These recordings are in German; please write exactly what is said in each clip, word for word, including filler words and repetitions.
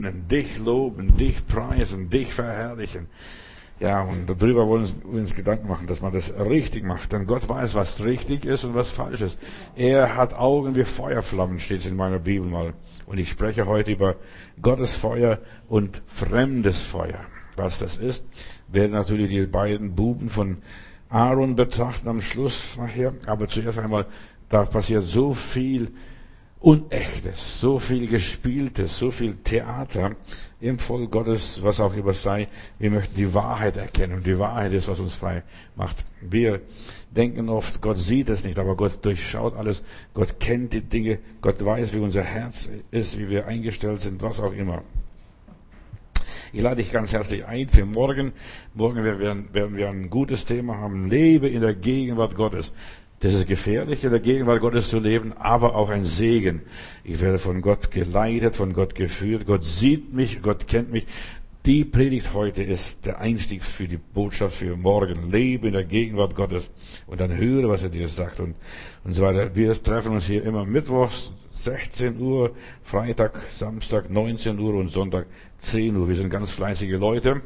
dich loben, dich preisen, dich verherrlichen. Ja, und darüber wollen wir uns Gedanken machen, dass man das richtig macht. Denn Gott weiß, was richtig ist und was falsch ist. Er hat Augen wie Feuerflammen, steht es in meiner Bibel mal. Und ich spreche heute über Gottes Feuer und fremdes Feuer. Was das ist, werden natürlich die beiden Buben von Aaron betrachten am Schluss nachher. Aber zuerst einmal, da passiert so viel Unechtes, so viel Gespieltes, so viel Theater im Volk Gottes, was auch immer sei. Wir möchten die Wahrheit erkennen und die Wahrheit ist, was uns frei macht. Wir denken oft, Gott sieht es nicht, aber Gott durchschaut alles. Gott kennt die Dinge, Gott weiß, wie unser Herz ist, wie wir eingestellt sind, was auch immer. Ich lade dich ganz herzlich ein für morgen. Morgen werden, werden wir ein gutes Thema haben. Lebe in der Gegenwart Gottes. Das ist gefährlich, in der Gegenwart Gottes zu leben, aber auch ein Segen. Ich werde von Gott geleitet, von Gott geführt. Gott sieht mich, Gott kennt mich. Die Predigt heute ist der Einstieg für die Botschaft für morgen. Lebe in der Gegenwart Gottes und dann höre, was er dir sagt und, und so weiter. Wir treffen uns hier immer mittwochs sechzehn Uhr, Freitag, Samstag neunzehn Uhr und Sonntag zehn Uhr. Wir sind ganz fleißige Leute.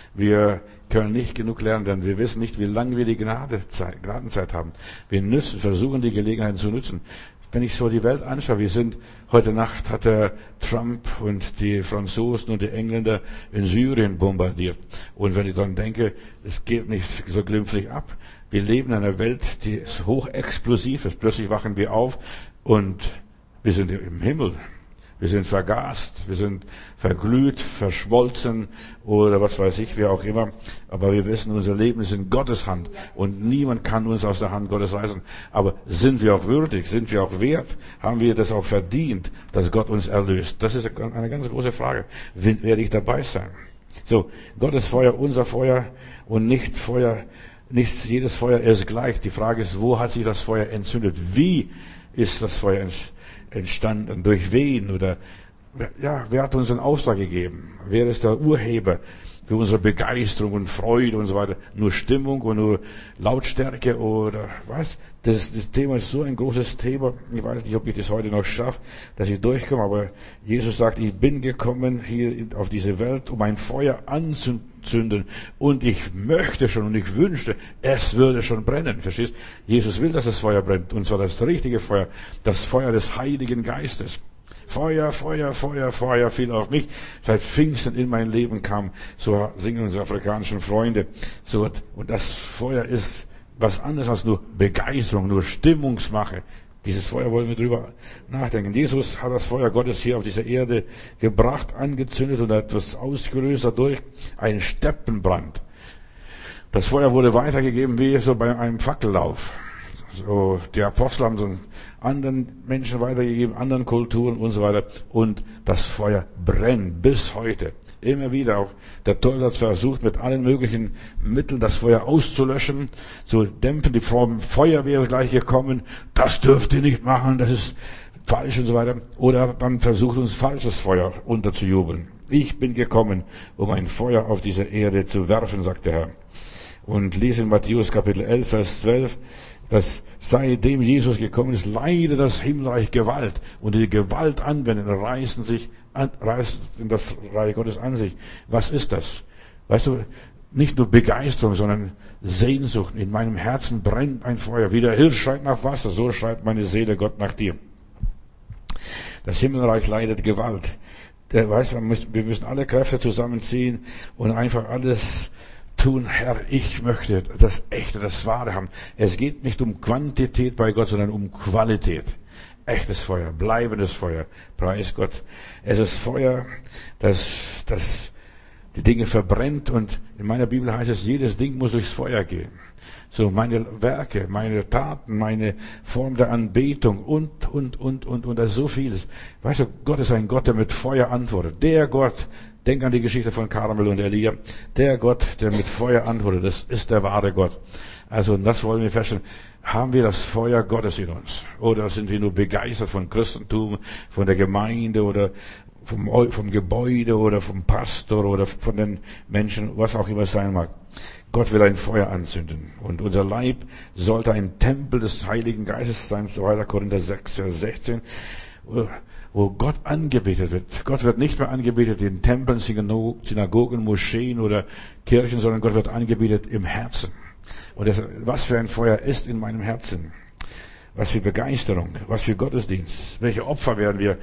Wir können nicht genug lernen, denn wir wissen nicht, wie lange wir die Gnadezeit, Gnadenzeit haben. Wir nützen, versuchen die Gelegenheit zu nutzen. Wenn ich so die Welt anschaue, wir sind, heute Nacht hat der Trump und die Franzosen und die Engländer in Syrien bombardiert. Und wenn ich dann denke, es geht nicht so glimpflich ab. Wir leben in einer Welt, die ist hochexplosiv ist. Plötzlich wachen wir auf und wir sind im Himmel. Wir sind vergast, wir sind verglüht, verschmolzen oder was weiß ich, wie auch immer. Aber wir wissen, unser Leben ist in Gottes Hand und niemand kann uns aus der Hand Gottes reißen. Aber sind wir auch würdig, sind wir auch wert? Haben wir das auch verdient, dass Gott uns erlöst? Das ist eine ganz große Frage. Werde ich dabei sein? So, Gottes Feuer, unser Feuer und nicht Feuer, nicht jedes Feuer ist gleich. Die Frage ist, wo hat sich das Feuer entzündet? Wie ist das Feuer entzündet? Entstanden, durch wen oder, ja, wer hat uns einen Auftrag gegeben? Wer ist der Urheber für unsere Begeisterung und Freude und so weiter? Nur Stimmung und nur Lautstärke oder was? Das, das Thema ist so ein großes Thema. Ich weiß nicht, ob ich das heute noch schaffe, dass ich durchkomme, aber Jesus sagt, ich bin gekommen hier auf diese Welt, um ein Feuer anzuzünden und ich möchte schon und ich wünschte, es würde schon brennen. Verstehst? Jesus will, dass das Feuer brennt und zwar das richtige Feuer, das Feuer des Heiligen Geistes. Feuer, Feuer, Feuer, Feuer fiel auf mich, seit Pfingsten in mein Leben kam. So singen unsere afrikanischen Freunde. So, und das Feuer ist was anderes als nur Begeisterung, nur Stimmungsmache. Dieses Feuer wollen wir drüber nachdenken. Jesus hat das Feuer Gottes hier auf dieser Erde gebracht, angezündet und etwas ausgelöst dadurch, einen Steppenbrand. Das Feuer wurde weitergegeben wie so bei einem Fackellauf. So, die Apostel haben so anderen Menschen weitergegeben, anderen Kulturen und so weiter. Und das Feuer brennt bis heute. Immer wieder auch der Teufel hat versucht, mit allen möglichen Mitteln das Feuer auszulöschen, zu dämpfen. Die Feuerwehr ist gleich gekommen. Das dürft ihr nicht machen, das ist falsch und so weiter. Oder dann versucht uns falsches Feuer unterzujubeln. Ich bin gekommen, um ein Feuer auf diese Erde zu werfen, sagt der Herr. Und lies in Matthäus Kapitel elf, Vers zwölf, dass seitdem Jesus gekommen ist, leide das Himmelreich Gewalt. Und die Gewalt anwenden, reißen sich, an, reißen das Reich Gottes an sich. Was ist das? Weißt du, nicht nur Begeisterung, sondern Sehnsucht. In meinem Herzen brennt ein Feuer. Wie der Hirsch schreit nach Wasser, so schreit meine Seele Gott nach dir. Das Himmelreich leidet Gewalt. Der weiß, wir müssen alle Kräfte zusammenziehen und einfach alles tun, Herr, ich möchte das Echte, das Wahre haben. Es geht nicht um Quantität bei Gott, sondern um Qualität. Echtes Feuer, bleibendes Feuer. Preis Gott. Es ist Feuer, das, das die Dinge verbrennt und in meiner Bibel heißt es, jedes Ding muss durchs Feuer gehen. So meine Werke, meine Taten, meine Form der Anbetung und, und, und, und, und, das ist so vieles. Weißt du, Gott ist ein Gott, der mit Feuer antwortet. Der Gott, denk an die Geschichte von Karmel und Elia. Der Gott, der mit Feuer antwortet, das ist der wahre Gott. Also, das wollen wir feststellen. Haben wir das Feuer Gottes in uns? Oder sind wir nur begeistert von Christentum, von der Gemeinde oder vom, vom Gebäude oder vom Pastor oder von den Menschen, was auch immer es sein mag? Gott will ein Feuer anzünden. Und unser Leib sollte ein Tempel des Heiligen Geistes sein, zweiter Korinther sechs, Vers sechzehn. wo Gott angebetet wird. Gott wird nicht mehr angebetet in Tempeln, Synagogen, Moscheen oder Kirchen, sondern Gott wird angebetet im Herzen. Und das, was für ein Feuer ist in meinem Herzen. Was für Begeisterung, was für Gottesdienst. Welche Opfer werden wir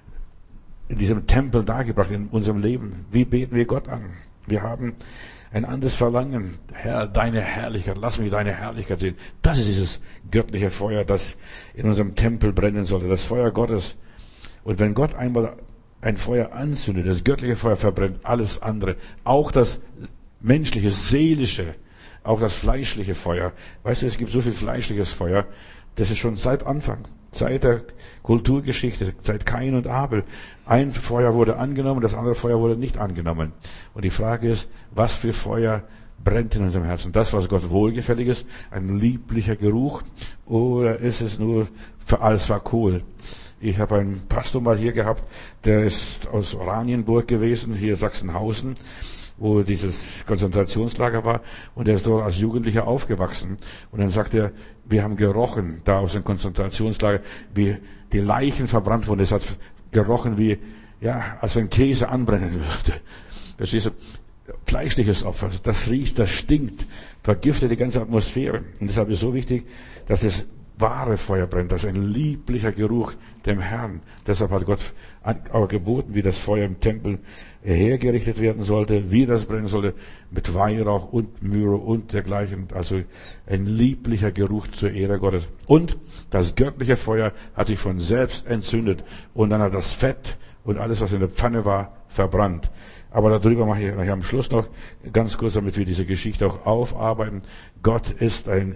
in diesem Tempel dargebracht, in unserem Leben? Wie beten wir Gott an? Wir haben ein anderes Verlangen. Herr, deine Herrlichkeit, lass mich deine Herrlichkeit sehen. Das ist dieses göttliche Feuer, das in unserem Tempel brennen sollte. Das Feuer Gottes. Und wenn Gott einmal ein Feuer anzündet, das göttliche Feuer verbrennt alles andere. Auch das menschliche, seelische, auch das fleischliche Feuer. Weißt du, es gibt so viel fleischliches Feuer. Das ist schon seit Anfang, seit der Kulturgeschichte, seit Kain und Abel. Ein Feuer wurde angenommen, das andere Feuer wurde nicht angenommen. Und die Frage ist, was für Feuer brennt in unserem Herzen? Das, was Gott wohlgefällig ist, ein lieblicher Geruch, oder ist es nur für alles verkohlt? Ich habe einen Pastor mal hier gehabt, der ist aus Oranienburg gewesen, hier Sachsenhausen, wo dieses Konzentrationslager war, und er ist dort als Jugendlicher aufgewachsen. Und dann sagt er, wir haben gerochen, da aus dem Konzentrationslager, wie die Leichen verbrannt wurden. Es hat gerochen wie, ja, als wenn Käse anbrennen würde. Verstehst du? Fleischliches Opfer, das riecht, das stinkt, vergiftet die ganze Atmosphäre. Und deshalb ist es so wichtig, dass das wahre Feuer brennt, das ist ein lieblicher Geruch dem Herrn. Deshalb hat Gott auch geboten, wie das Feuer im Tempel hergerichtet werden sollte, wie das brennen sollte, mit Weihrauch und Myrrhe und dergleichen. Also ein lieblicher Geruch zur Ehre Gottes. Und das göttliche Feuer hat sich von selbst entzündet und dann hat das Fett und alles, was in der Pfanne war, verbrannt. Aber darüber mache ich nachher am Schluss noch ganz kurz, damit wir diese Geschichte auch aufarbeiten. Gott ist ein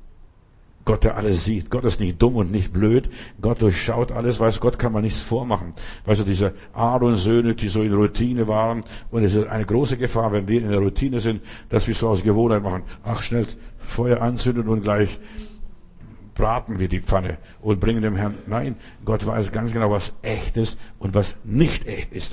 Gott, der alles sieht. Gott ist nicht dumm und nicht blöd. Gott durchschaut alles. Weißt, Gott kann man nichts vormachen. Weißt du, diese Aaron-Söhne, die so in Routine waren. Und es ist eine große Gefahr, wenn wir in der Routine sind, dass wir so aus Gewohnheit machen. Ach, schnell Feuer anzünden und gleich braten wir die Pfanne und bringen dem Herrn. Nein, Gott weiß ganz genau, was echt ist und was nicht echt ist.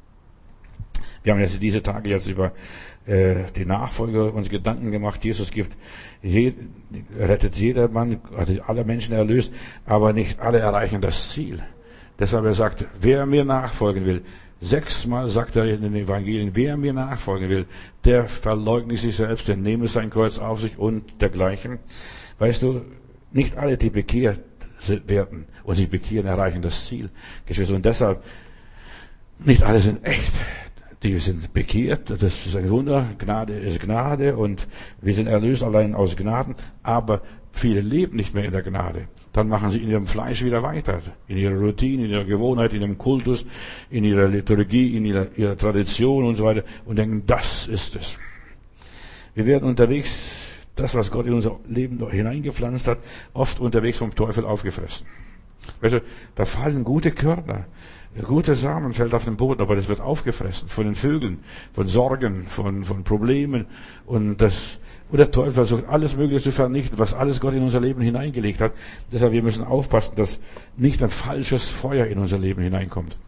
Wir haben jetzt diese Tage jetzt über äh, die Nachfolger uns Gedanken gemacht. Jesus gibt, je, rettet jedermann, also alle Menschen erlöst, aber nicht alle erreichen das Ziel. Deshalb er sagt, wer mir nachfolgen will, sechsmal sagt er in den Evangelien, wer mir nachfolgen will, der verleugne sich selbst, der nehme sein Kreuz auf sich und dergleichen. Weißt du, nicht alle, die bekehrt werden und sich bekehren, erreichen das Ziel. Und deshalb, nicht alle sind echt. Die sind bekehrt, das ist ein Wunder, Gnade ist Gnade und wir sind erlöst allein aus Gnaden, aber viele leben nicht mehr in der Gnade. Dann machen sie in ihrem Fleisch wieder weiter, in ihrer Routine, in ihrer Gewohnheit, in ihrem Kultus, in ihrer Liturgie, in ihrer, ihrer Tradition und so weiter und denken, das ist es. Wir werden unterwegs, das, was Gott in unser Leben hineingepflanzt hat, oft unterwegs vom Teufel aufgefressen. Weißt du, da fallen gute Körner. Gute Samen fällt auf den Boden, aber das wird aufgefressen von den Vögeln, von Sorgen, von, von Problemen. Und das, und der Teufel versucht alles Mögliche zu vernichten, was alles Gott in unser Leben hineingelegt hat. Deshalb, wir müssen aufpassen, dass nicht ein falsches Feuer in unser Leben hineinkommt.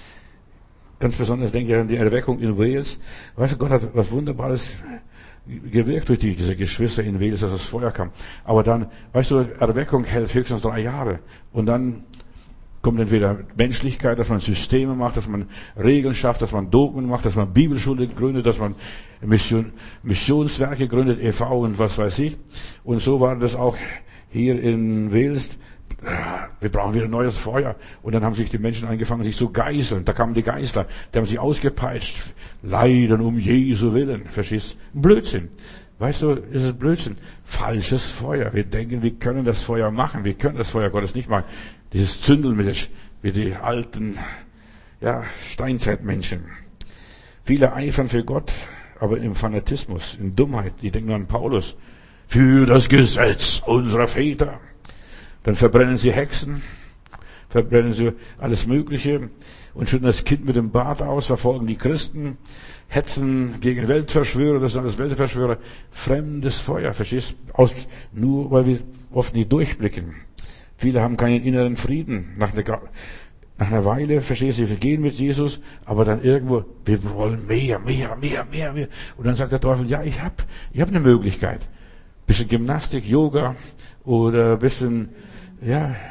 Ganz besonders denke ich an die Erweckung in Wales. Weißt du, Gott hat was Wunderbares gewirkt durch diese Geschwister in Wales, dass das Feuer kam. Aber dann, weißt du, Erweckung hält höchstens drei Jahre. Und dann kommt entweder Menschlichkeit, dass man Systeme macht, dass man Regeln schafft, dass man Dogmen macht, dass man Bibelschule gründet, dass man Mission, Missionswerke gründet, e V und was weiß ich. Und so war das auch hier in Wales. Wir brauchen wieder neues Feuer. Und dann haben sich die Menschen angefangen, sich zu geißeln. Da kamen die Geißler, die haben sich ausgepeitscht. Leiden um Jesu Willen. Verstehst? Blödsinn. Weißt du, ist es Blödsinn. Falsches Feuer. Wir denken, wir können das Feuer machen. Wir können das Feuer Gottes nicht machen. Dieses Zündeln mit, der, mit die alten, ja, Steinzeitmenschen. Viele eifern für Gott, aber im Fanatismus, in Dummheit. Die denken nur an Paulus. Für das Gesetz unserer Väter. Dann verbrennen sie Hexen, verbrennen sie alles Mögliche und schütten das Kind mit dem Bart aus, verfolgen die Christen, hetzen gegen Weltverschwörer, das sind alles Weltverschwörer. Fremdes Feuer, verstehst du? Aus, nur weil wir oft nicht durchblicken. Viele haben keinen inneren Frieden. Nach einer, nach einer Weile, verstehst du, wir gehen mit Jesus, aber dann irgendwo, wir wollen mehr, mehr, mehr, mehr, mehr. Und dann sagt der Teufel, ja, ich hab, ich hab eine Möglichkeit. Bisschen Gymnastik, Yoga oder bisschen, ja,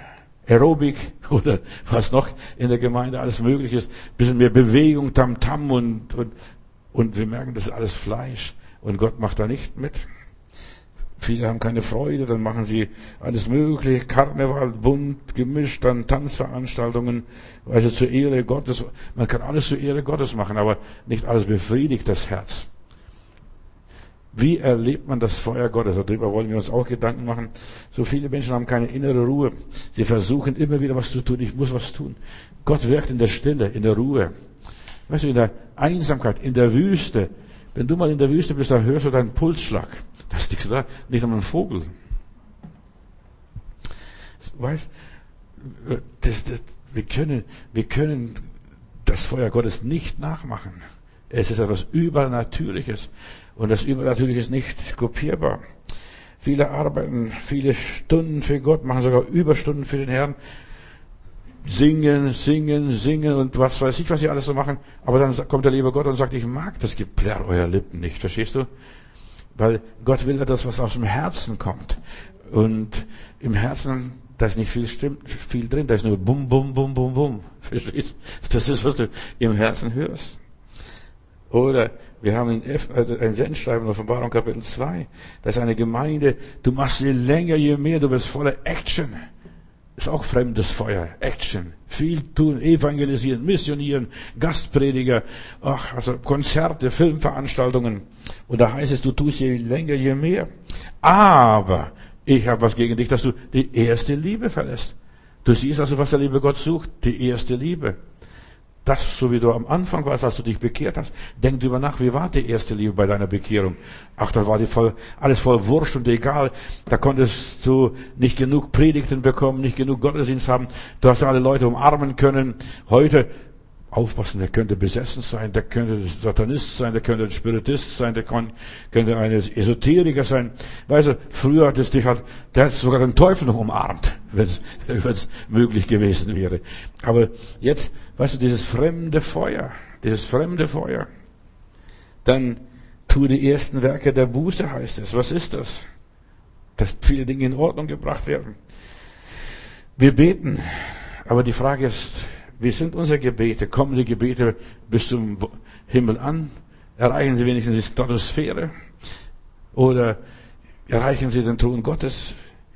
Aerobic oder was noch in der Gemeinde alles möglich ist. Bisschen mehr Bewegung, Tamtam und, und, und wir merken, das ist alles Fleisch. Und Gott macht da nicht mit. Viele haben keine Freude, dann machen sie alles Mögliche, Karneval, bunt, gemischt, dann Tanzveranstaltungen, also zur Ehre Gottes. Man kann alles zur Ehre Gottes machen, aber nicht alles befriedigt das Herz. Wie erlebt man das Feuer Gottes? Darüber wollen wir uns auch Gedanken machen. So viele Menschen haben keine innere Ruhe. Sie versuchen immer wieder was zu tun. Ich muss was tun. Gott wirkt in der Stille, in der Ruhe. Weißt du, in der Einsamkeit, in der Wüste. Wenn du mal in der Wüste bist, dann hörst du deinen Pulsschlag. Das ist nichts da, nicht einmal ein Vogel. Weißt, das, das, wir können, wir können das Feuer Gottes nicht nachmachen. Es ist etwas Übernatürliches. Und das Übernatürliche ist nicht kopierbar. Viele arbeiten viele Stunden für Gott, machen sogar Überstunden für den Herrn. Singen, singen, singen und was weiß ich, was sie alles so machen. Aber dann kommt der liebe Gott und sagt, ich mag das Geplärr eurer Lippen nicht. Verstehst du? Weil Gott will ja das, was aus dem Herzen kommt. Und im Herzen, da ist nicht viel, stimmt, viel drin, da ist nur bum, bum, bum, bum, bum. Verstehst du? Das ist, was du im Herzen hörst. Oder wir haben ein Sendschreiben in Offenbarung Kapitel zwei. Da ist eine Gemeinde, du machst je länger, je mehr, du bist voller Action. Ist auch fremdes Feuer, Action. Viel tun, evangelisieren, missionieren, Gastprediger, ach, also Konzerte, Filmveranstaltungen. Und da heißt es, du tust je länger, je mehr. Aber ich habe was gegen dich, dass du die erste Liebe verlässt. Du siehst also, was der liebe Gott sucht, die erste Liebe. Das, so wie du am Anfang warst, als du dich bekehrt hast. Denk drüber nach, wie war die erste Liebe bei deiner Bekehrung? Ach, da war die voll, alles voll Wurscht und egal. Da konntest du nicht genug Predigten bekommen, nicht genug Gottesdienst haben. Du hast alle Leute umarmen können. Heute, aufpassen, der könnte besessen sein, der könnte Satanist sein, der könnte ein Spiritist sein, der könnte ein Esoteriker sein. Weißt du, früher hat es dich halt, der hat sogar den Teufel noch umarmt, wenn es möglich gewesen wäre. Aber jetzt, weißt du, dieses fremde Feuer, dieses fremde Feuer, dann tu die ersten Werke der Buße, heißt es. Was ist das? Dass viele Dinge in Ordnung gebracht werden. Wir beten, aber die Frage ist, wie sind unsere Gebete? Kommen die Gebete bis zum Himmel an? Erreichen sie wenigstens die Stratosphäre? Oder erreichen sie den Thron Gottes?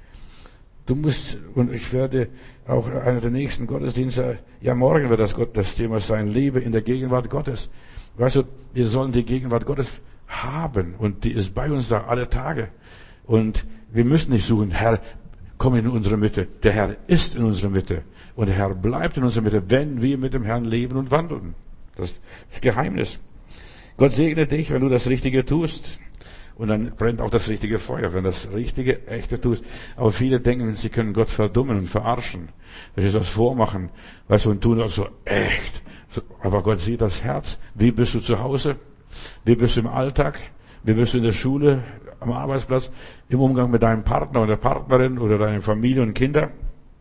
Du musst, und ich werde auch einer der nächsten Gottesdienste, ja morgen wird das, Gott, das Thema sein, lebe in der Gegenwart Gottes. Weißt du, wir sollen die Gegenwart Gottes haben und die ist bei uns da alle Tage. Und wir müssen nicht suchen, Herr, komm in unsere Mitte. Der Herr ist in unserer Mitte. Und der Herr bleibt in unserer Mitte, wenn wir mit dem Herrn leben und wandeln. Das ist das Geheimnis. Gott segne dich, wenn du das Richtige tust. Und dann brennt auch das richtige Feuer, wenn du das Richtige, Echte tust. Aber viele denken, sie können Gott verdummen und verarschen. Wenn sie das vormachen, weißt du, und tun das so echt. Aber Gott sieht das Herz. Wie bist du zu Hause? Wie bist du im Alltag? Wie bist du in der Schule, am Arbeitsplatz, im Umgang mit deinem Partner oder Partnerin oder deiner Familie und Kinder?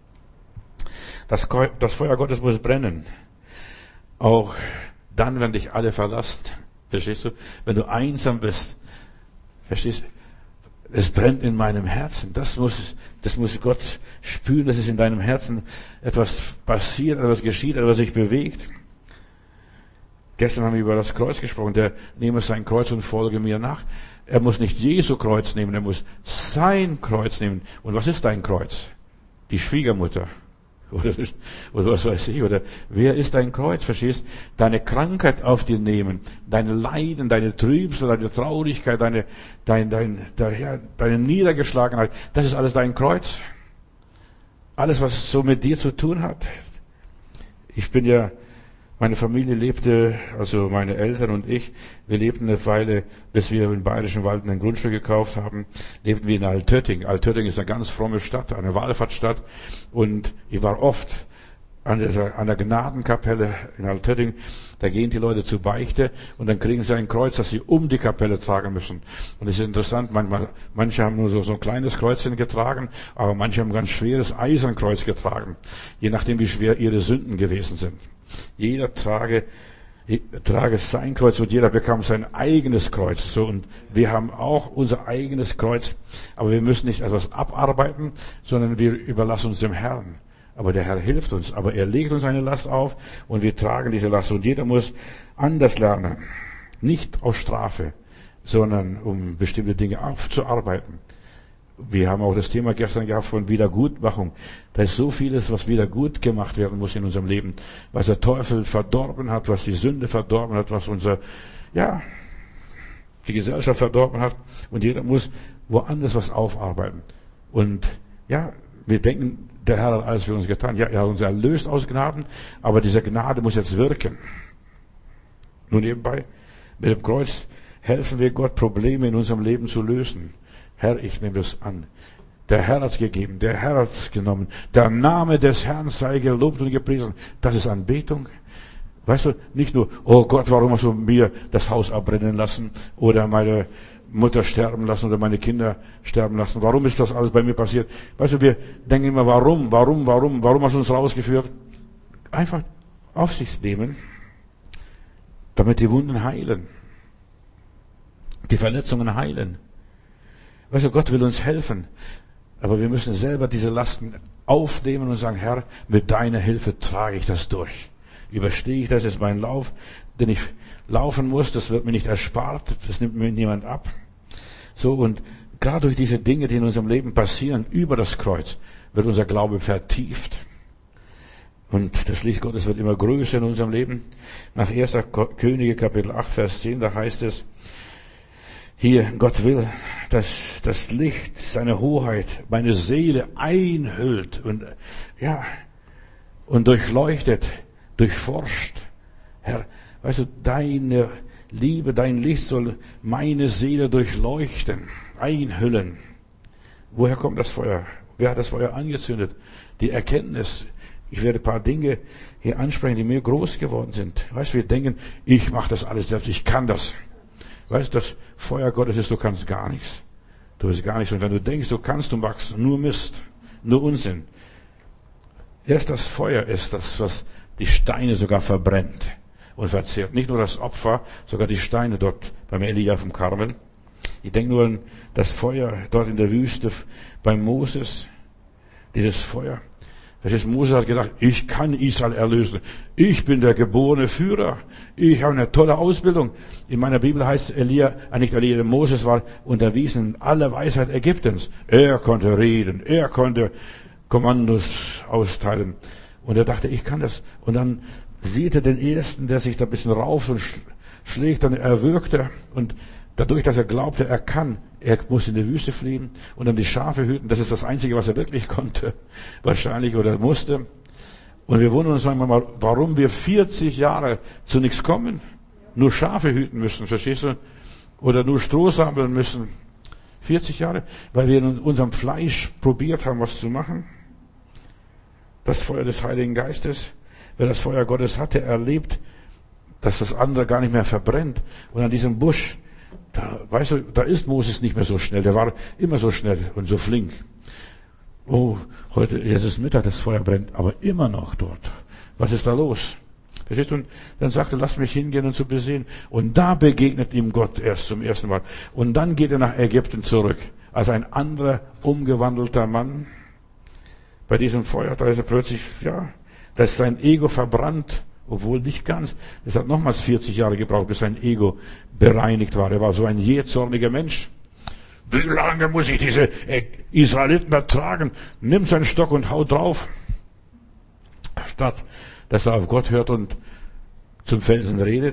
Das, das Feuer Gottes muss brennen. Auch dann, wenn dich alle verlassen. Verstehst du? Wenn du einsam bist. Verstehst du? Es brennt in meinem Herzen. Das muss, das muss Gott spüren, dass es in deinem Herzen etwas passiert, etwas geschieht, etwas sich bewegt. Gestern haben wir über das Kreuz gesprochen. Der nehme sein Kreuz und folge mir nach. Er muss nicht Jesu Kreuz nehmen, er muss sein Kreuz nehmen. Und was ist dein Kreuz? Die Schwiegermutter. Oder, oder was weiß ich, oder wer ist dein Kreuz, verstehst? Deine Krankheit auf dir nehmen, deine Leiden, deine Trübsal, deine Traurigkeit, deine, dein, dein, daher, deine Niedergeschlagenheit, das ist alles dein Kreuz. Alles, was so mit dir zu tun hat. Ich bin ja, meine Familie lebte, also meine Eltern und ich, wir lebten eine Weile, bis wir im Bayerischen Wald ein Grundstück gekauft haben, lebten wir in Altötting. Altötting ist eine ganz fromme Stadt, eine Wallfahrtsstadt. Und ich war oft an der, an der Gnadenkapelle in Altötting. Da gehen die Leute zur Beichte und dann kriegen sie ein Kreuz, das sie um die Kapelle tragen müssen. Und es ist interessant, manchmal, manche haben nur so, so ein kleines Kreuzchen getragen, aber manche haben ein ganz schweres Eisernkreuz getragen, je nachdem, wie schwer ihre Sünden gewesen sind. Jeder trage, trage sein Kreuz und jeder bekam sein eigenes Kreuz. So, und wir haben auch unser eigenes Kreuz, aber wir müssen nicht etwas abarbeiten, sondern wir überlassen uns dem Herrn. Aber der Herr hilft uns. Aber er legt uns eine Last auf und wir tragen diese Last. Und jeder muss anders lernen. Nicht aus Strafe, sondern um bestimmte Dinge aufzuarbeiten. Wir haben auch das Thema gestern gehabt von Wiedergutmachung. Da ist so vieles, was wieder gut gemacht werden muss in unserem Leben. Was der Teufel verdorben hat, was die Sünde verdorben hat, was unser, ja, die Gesellschaft verdorben hat. Und jeder muss woanders was aufarbeiten. Und ja, wir denken, der Herr hat alles für uns getan. Ja, er hat uns erlöst aus Gnaden, aber diese Gnade muss jetzt wirken. Nur nebenbei, mit dem Kreuz helfen wir Gott, Probleme in unserem Leben zu lösen. Herr, ich nehme das an. Der Herr hat's gegeben, der Herr hat's genommen. Der Name des Herrn sei gelobt und gepriesen. Das ist Anbetung. Weißt du, nicht nur, oh Gott, warum hast du mir das Haus abbrennen lassen oder meine Mutter sterben lassen oder meine Kinder sterben lassen. Warum ist das alles bei mir passiert? Weißt du, wir denken immer, warum, warum, warum, warum hast du uns rausgeführt? Einfach auf sich nehmen, damit die Wunden heilen. Die Verletzungen heilen. Weißt du, Gott will uns helfen. Aber wir müssen selber diese Lasten aufnehmen und sagen, Herr, mit deiner Hilfe trage ich das durch. Überstehe ich das, ist mein Lauf, den ich laufen muss, das wird mir nicht erspart, das nimmt mir niemand ab. So, und gerade durch diese Dinge, die in unserem Leben passieren, über das Kreuz, wird unser Glaube vertieft. Und das Licht Gottes wird immer größer in unserem Leben. Nach erster Könige, Kapitel acht, Vers zehn, da heißt es, hier, Gott will, dass das Licht, seine Hoheit, meine Seele einhüllt und, ja, und durchleuchtet, durchforscht. Herr, weißt du, deine Liebe, dein Licht soll meine Seele durchleuchten, einhüllen. Woher kommt das Feuer? Wer hat das Feuer angezündet? Die Erkenntnis. Ich werde ein paar Dinge hier ansprechen, die mir groß geworden sind. Weißt du, wir denken, ich mache das alles selbst, ich kann das. Weißt du, das Feuer Gottes ist, du kannst gar nichts. Du bist gar nichts. Und wenn du denkst, du kannst, du machst nur Mist, nur Unsinn. Erst das Feuer ist das, was die Steine sogar verbrennt und verzehrt. Nicht nur das Opfer, sogar die Steine dort beim Elia vom Karmel. Ich denke nur an das Feuer dort in der Wüste bei Moses. Dieses Feuer. Verstehst du, Moses hat gedacht, ich kann Israel erlösen. Ich bin der geborene Führer. Ich habe eine tolle Ausbildung. In meiner Bibel heißt Elia, nicht Elia, Moses war unterwiesen in aller Weisheit Ägyptens. Er konnte reden. Er konnte Kommandos austeilen. Und er dachte, ich kann das. Und dann sieht er den Ersten, der sich da ein bisschen rauft und schlägt, dann erwürgt er. Und dadurch, dass er glaubte, er kann, er muss in die Wüste fliehen und dann die Schafe hüten. Das ist das Einzige, was er wirklich konnte. Wahrscheinlich oder musste. Und wir wundern uns manchmal, warum wir vierzig Jahre zu nichts kommen. Nur Schafe hüten müssen, verstehst du? Oder nur Stroh sammeln müssen. vierzig Jahre, weil wir in unserem Fleisch probiert haben, was zu machen. Das Feuer des Heiligen Geistes. Wer das Feuer Gottes hatte, erlebt, dass das andere gar nicht mehr verbrennt. Und an diesem Busch, da, weißt du, da ist Moses nicht mehr so schnell. Der war immer so schnell und so flink. Oh, heute, jetzt ist Mittag, das Feuer brennt, aber immer noch dort. Was ist da los? Verstehst du? Und dann sagte, lass mich hingehen und zu besehen. Und da begegnet ihm Gott erst zum ersten Mal. Und dann geht er nach Ägypten zurück. Als ein anderer, umgewandelter Mann. Bei diesem Feuer, da ist er plötzlich, ja, da ist sein Ego verbrannt. Obwohl nicht ganz. Es hat nochmals vierzig Jahre gebraucht, bis sein Ego bereinigt war. Er war so ein jähzorniger Mensch. Wie lange muss ich diese Israeliten ertragen? Nimm seinen Stock und hau drauf. Statt, dass er auf Gott hört und zum Felsen redet.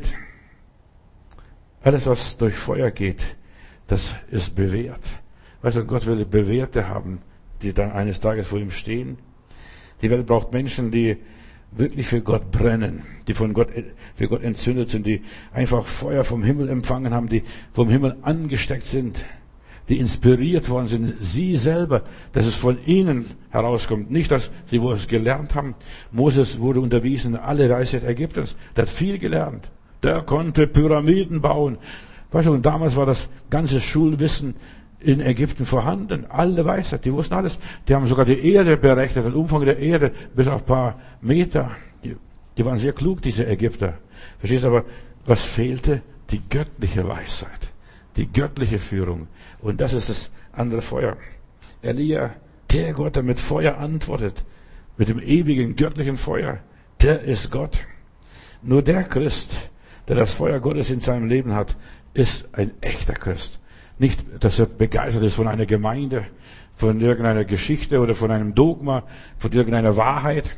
Alles, was durch Feuer geht, das ist bewährt. Weißt du, Gott will Bewährte haben, die dann eines Tages vor ihm stehen. Die Welt braucht Menschen, die wirklich für Gott brennen, die von Gott, für Gott entzündet sind, die einfach Feuer vom Himmel empfangen haben, die vom Himmel angesteckt sind, die inspiriert worden sind, sie selber, dass es von ihnen herauskommt, nicht, dass sie wo es gelernt haben. Moses wurde unterwiesen in alle Weisheit Ägyptens, der hat viel gelernt, der konnte Pyramiden bauen. Weißt du, und damals war das ganze Schulwissen in Ägypten vorhanden, alle Weisheit, die wussten alles. Die haben sogar die Erde berechnet, den Umfang der Erde bis auf ein paar Meter. Die, die waren sehr klug, diese Ägypter. Verstehst du, aber was fehlte? Die göttliche Weisheit, die göttliche Führung. Und das ist das andere Feuer. Elia, der Gott, der mit Feuer antwortet, mit dem ewigen göttlichen Feuer, der ist Gott. Nur der Christ, der das Feuer Gottes in seinem Leben hat, ist ein echter Christ. Nicht, dass er begeistert ist von einer Gemeinde, von irgendeiner Geschichte oder von einem Dogma, von irgendeiner Wahrheit.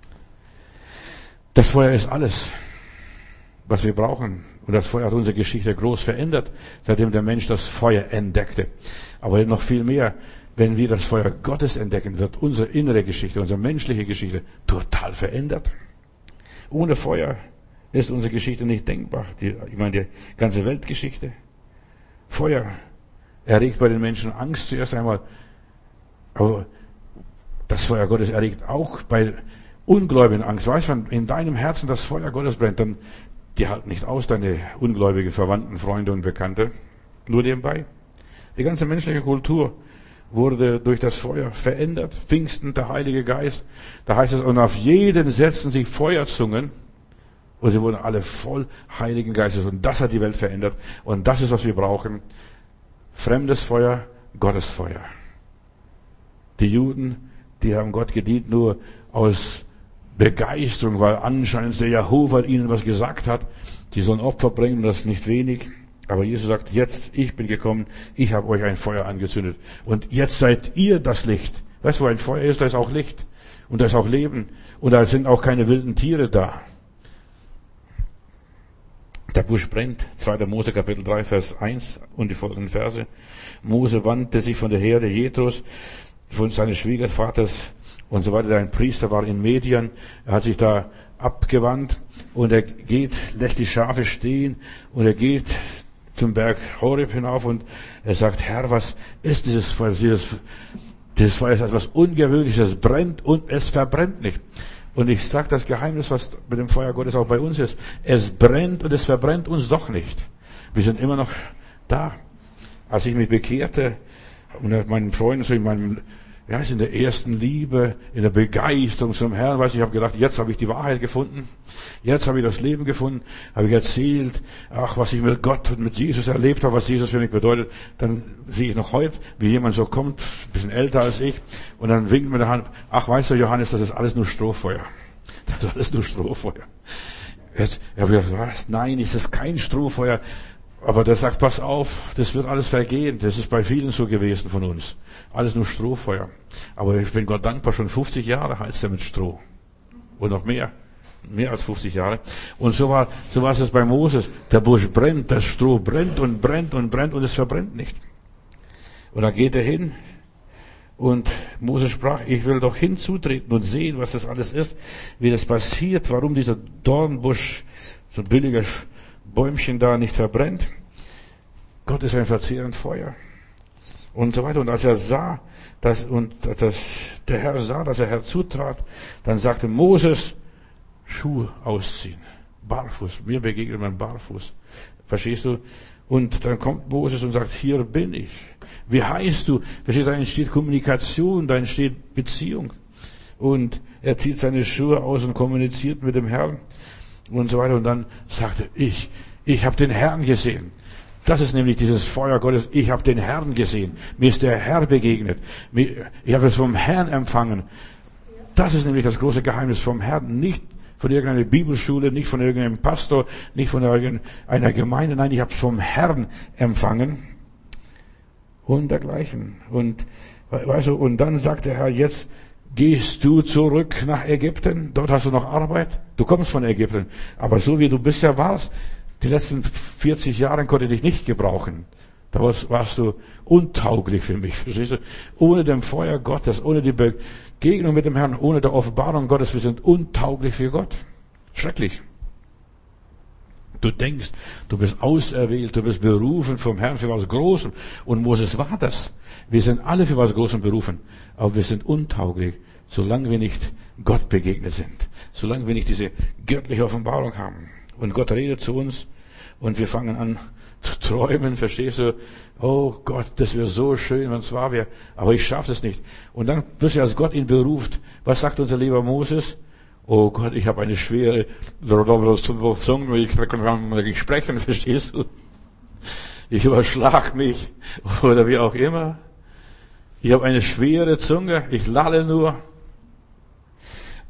Das Feuer ist alles, was wir brauchen. Und das Feuer hat unsere Geschichte groß verändert, seitdem der Mensch das Feuer entdeckte. Aber noch viel mehr, wenn wir das Feuer Gottes entdecken, wird unsere innere Geschichte, unsere menschliche Geschichte total verändert. Ohne Feuer ist unsere Geschichte nicht denkbar. Die, ich meine, die ganze Weltgeschichte. Feuer erregt bei den Menschen Angst zuerst einmal. Aber das Feuer Gottes erregt auch bei Ungläubigen Angst. Weißt du, wenn in deinem Herzen das Feuer Gottes brennt, dann die halten nicht aus, deine ungläubigen Verwandten, Freunde und Bekannte. Nur nebenbei. Die ganze menschliche Kultur wurde durch das Feuer verändert. Pfingsten, der Heilige Geist. Da heißt es, und auf jeden setzten sich Feuerzungen. Und sie wurden alle voll Heiligen Geistes. Und das hat die Welt verändert. Und das ist, was wir brauchen. Fremdes Feuer, Gottes Feuer. Die Juden, die haben Gott gedient nur aus Begeisterung, weil anscheinend der Jehova ihnen was gesagt hat. Die sollen Opfer bringen, das ist nicht wenig. Aber Jesus sagt, jetzt, ich bin gekommen, ich habe euch ein Feuer angezündet. Und jetzt seid ihr das Licht. Weißt du, wo ein Feuer ist, da ist auch Licht. Und da ist auch Leben. Und da sind auch keine wilden Tiere da. Der Busch brennt. zweiter Mose Kapitel drei, Vers eins und die folgenden Verse. Mose wandte sich von der Herde Jethros, von seines Schwiegervaters und so weiter. Ein Priester war in Medien. Er hat sich da abgewandt und er geht, lässt die Schafe stehen und er geht zum Berg Horeb hinauf und er sagt, Herr, was ist dieses Feuer? Dieses, dieses Feuer ist etwas Ungewöhnliches. Es brennt und es verbrennt nicht. Und ich sage das Geheimnis, was mit dem Feuer Gottes auch bei uns ist. Es brennt und es verbrennt uns doch nicht. Wir sind immer noch da. Als ich mich bekehrte, und meinen Freunden so in meinem, ja, in der ersten Liebe, in der Begeisterung zum Herrn, weiß ich, ich habe gedacht, jetzt habe ich die Wahrheit gefunden. Jetzt habe ich das Leben gefunden. Habe ich erzählt, ach, was ich mit Gott und mit Jesus erlebt habe, was Jesus für mich bedeutet. Dann sehe ich noch heute, wie jemand so kommt, ein bisschen älter als ich, und dann winkt mit der Hand, ach, weißt du, Johannes, das ist alles nur Strohfeuer. Das ist alles nur Strohfeuer. Jetzt, ich habe gedacht, was? Nein, ist das kein Strohfeuer. Aber der sagt, pass auf, das wird alles vergehen. Das ist bei vielen so gewesen von uns. Alles nur Strohfeuer. Aber ich bin Gott dankbar, schon fünfzig Jahre heizt er mit Stroh. Und noch mehr. Mehr als fünfzig Jahre. Und so war, so war es bei Moses. Der Busch brennt, das Stroh brennt und brennt und brennt und es verbrennt nicht. Und dann geht er hin. Und Moses sprach, ich will doch hinzutreten und sehen, was das alles ist, wie das passiert, warum dieser Dornbusch, so ein billiger Bäumchen da nicht verbrennt. Gott ist ein verzehrendes Feuer. Und so weiter. Und als er sah, dass, und dass der Herr sah, dass er herzutrat, dann sagte Moses, Schuhe ausziehen. Barfuß. Mir begegnet man barfuß. Verstehst du? Und dann kommt Moses und sagt, hier bin ich. Wie heißt du? Verstehst du? Da entsteht Kommunikation, da entsteht Beziehung. Und er zieht seine Schuhe aus und kommuniziert mit dem Herrn. Und so weiter. Und dann sagte ich, ich habe den Herrn gesehen. Das ist nämlich dieses Feuer Gottes. Ich habe den Herrn gesehen. Mir ist der Herr begegnet. Ich habe es vom Herrn empfangen. Das ist nämlich das große Geheimnis vom Herrn. Nicht von irgendeiner Bibelschule, nicht von irgendeinem Pastor, nicht von irgendeiner Gemeinde. Nein, ich habe es vom Herrn empfangen. Und dergleichen. Und, weißt du, und dann sagt der Herr, jetzt gehst du zurück nach Ägypten. Dort hast du noch Arbeit. Du kommst von Ägypten. Aber so wie du bisher warst, die letzten vierzig Jahre konnte ich dich nicht gebrauchen. Da warst, warst du untauglich für mich. Verstehst du? Ohne dem Feuer Gottes, ohne die Begegnung mit dem Herrn, ohne der Offenbarung Gottes, wir sind untauglich für Gott. Schrecklich. Du denkst, du bist auserwählt, du bist berufen vom Herrn für was Großem. Und Moses war das. Wir sind alle für was Großem berufen. Aber wir sind untauglich, solange wir nicht Gott begegnet sind. Solange wir nicht diese göttliche Offenbarung haben. Und Gott redet zu uns und wir fangen an zu träumen, verstehst du? Oh Gott, das wäre so schön, wenn es wahr wäre. Aber ich schaffe es nicht. Und dann, plötzlich, als Gott ihn beruft, was sagt unser lieber Moses? Oh Gott, ich habe eine schwere Zunge, ich kann nicht sprechen, verstehst du? Ich überschlag mich oder wie auch immer. Ich habe eine schwere Zunge, ich lalle nur.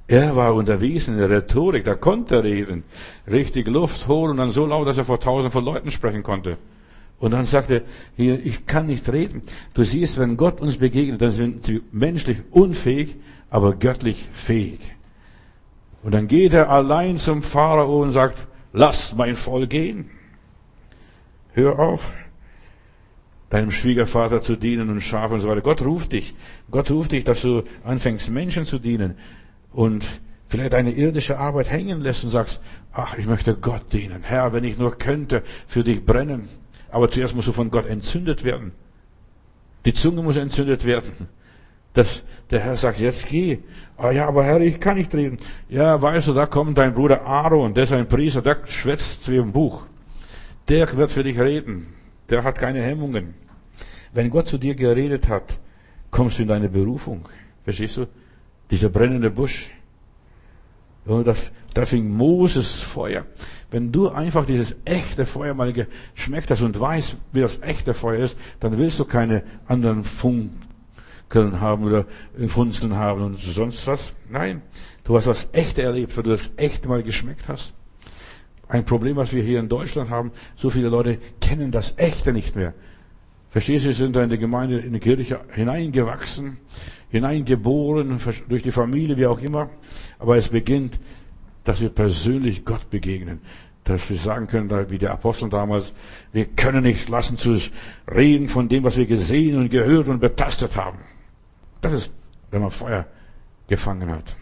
Er war unterwiesen in der Rhetorik, da konnte er reden, richtig Luft holen und dann so laut, dass er vor tausend von Leuten sprechen konnte. Und dann sagte er, hier, ich kann nicht reden. Du siehst, wenn Gott uns begegnet, dann sind wir menschlich unfähig, aber göttlich fähig. Und dann geht er allein zum Pharao und sagt, lass mein Volk gehen. Hör auf, deinem Schwiegervater zu dienen und Schafe und so weiter. Gott ruft dich. Gott ruft dich, dass du anfängst, Menschen zu dienen und vielleicht deine irdische Arbeit hängen lässt und sagst, ach, ich möchte Gott dienen. Herr, wenn ich nur könnte, für dich brennen. Aber zuerst musst du von Gott entzündet werden. Die Zunge muss entzündet werden. Dass der Herr sagt, jetzt geh. Ah ja, aber Herr, ich kann nicht reden. Ja, weißt du, da kommt dein Bruder Aaron, der ist ein Priester, der schwätzt wie im Buch. Der wird für dich reden. Der hat keine Hemmungen. Wenn Gott zu dir geredet hat, kommst du in deine Berufung. Verstehst du? Dieser brennende Busch. Da, da fing Moses Feuer. Wenn du einfach dieses echte Feuer mal geschmeckt hast und weißt, wie das echte Feuer ist, dann willst du keine anderen Funkeln haben oder Funzeln haben und sonst was. Nein, du hast das Echte erlebt, weil du das Echte mal geschmeckt hast. Ein Problem, was wir hier in Deutschland haben, so viele Leute kennen das Echte nicht mehr. Verstehst du, sie sind da in die Gemeinde, in die Kirche hineingewachsen, hineingeboren, durch die Familie, wie auch immer. Aber es beginnt, dass wir persönlich Gott begegnen. Dass wir sagen können, wie der Apostel damals, wir können nicht lassen zu reden von dem, was wir gesehen und gehört und betastet haben. Das ist, wenn man Feuer gefangen hat.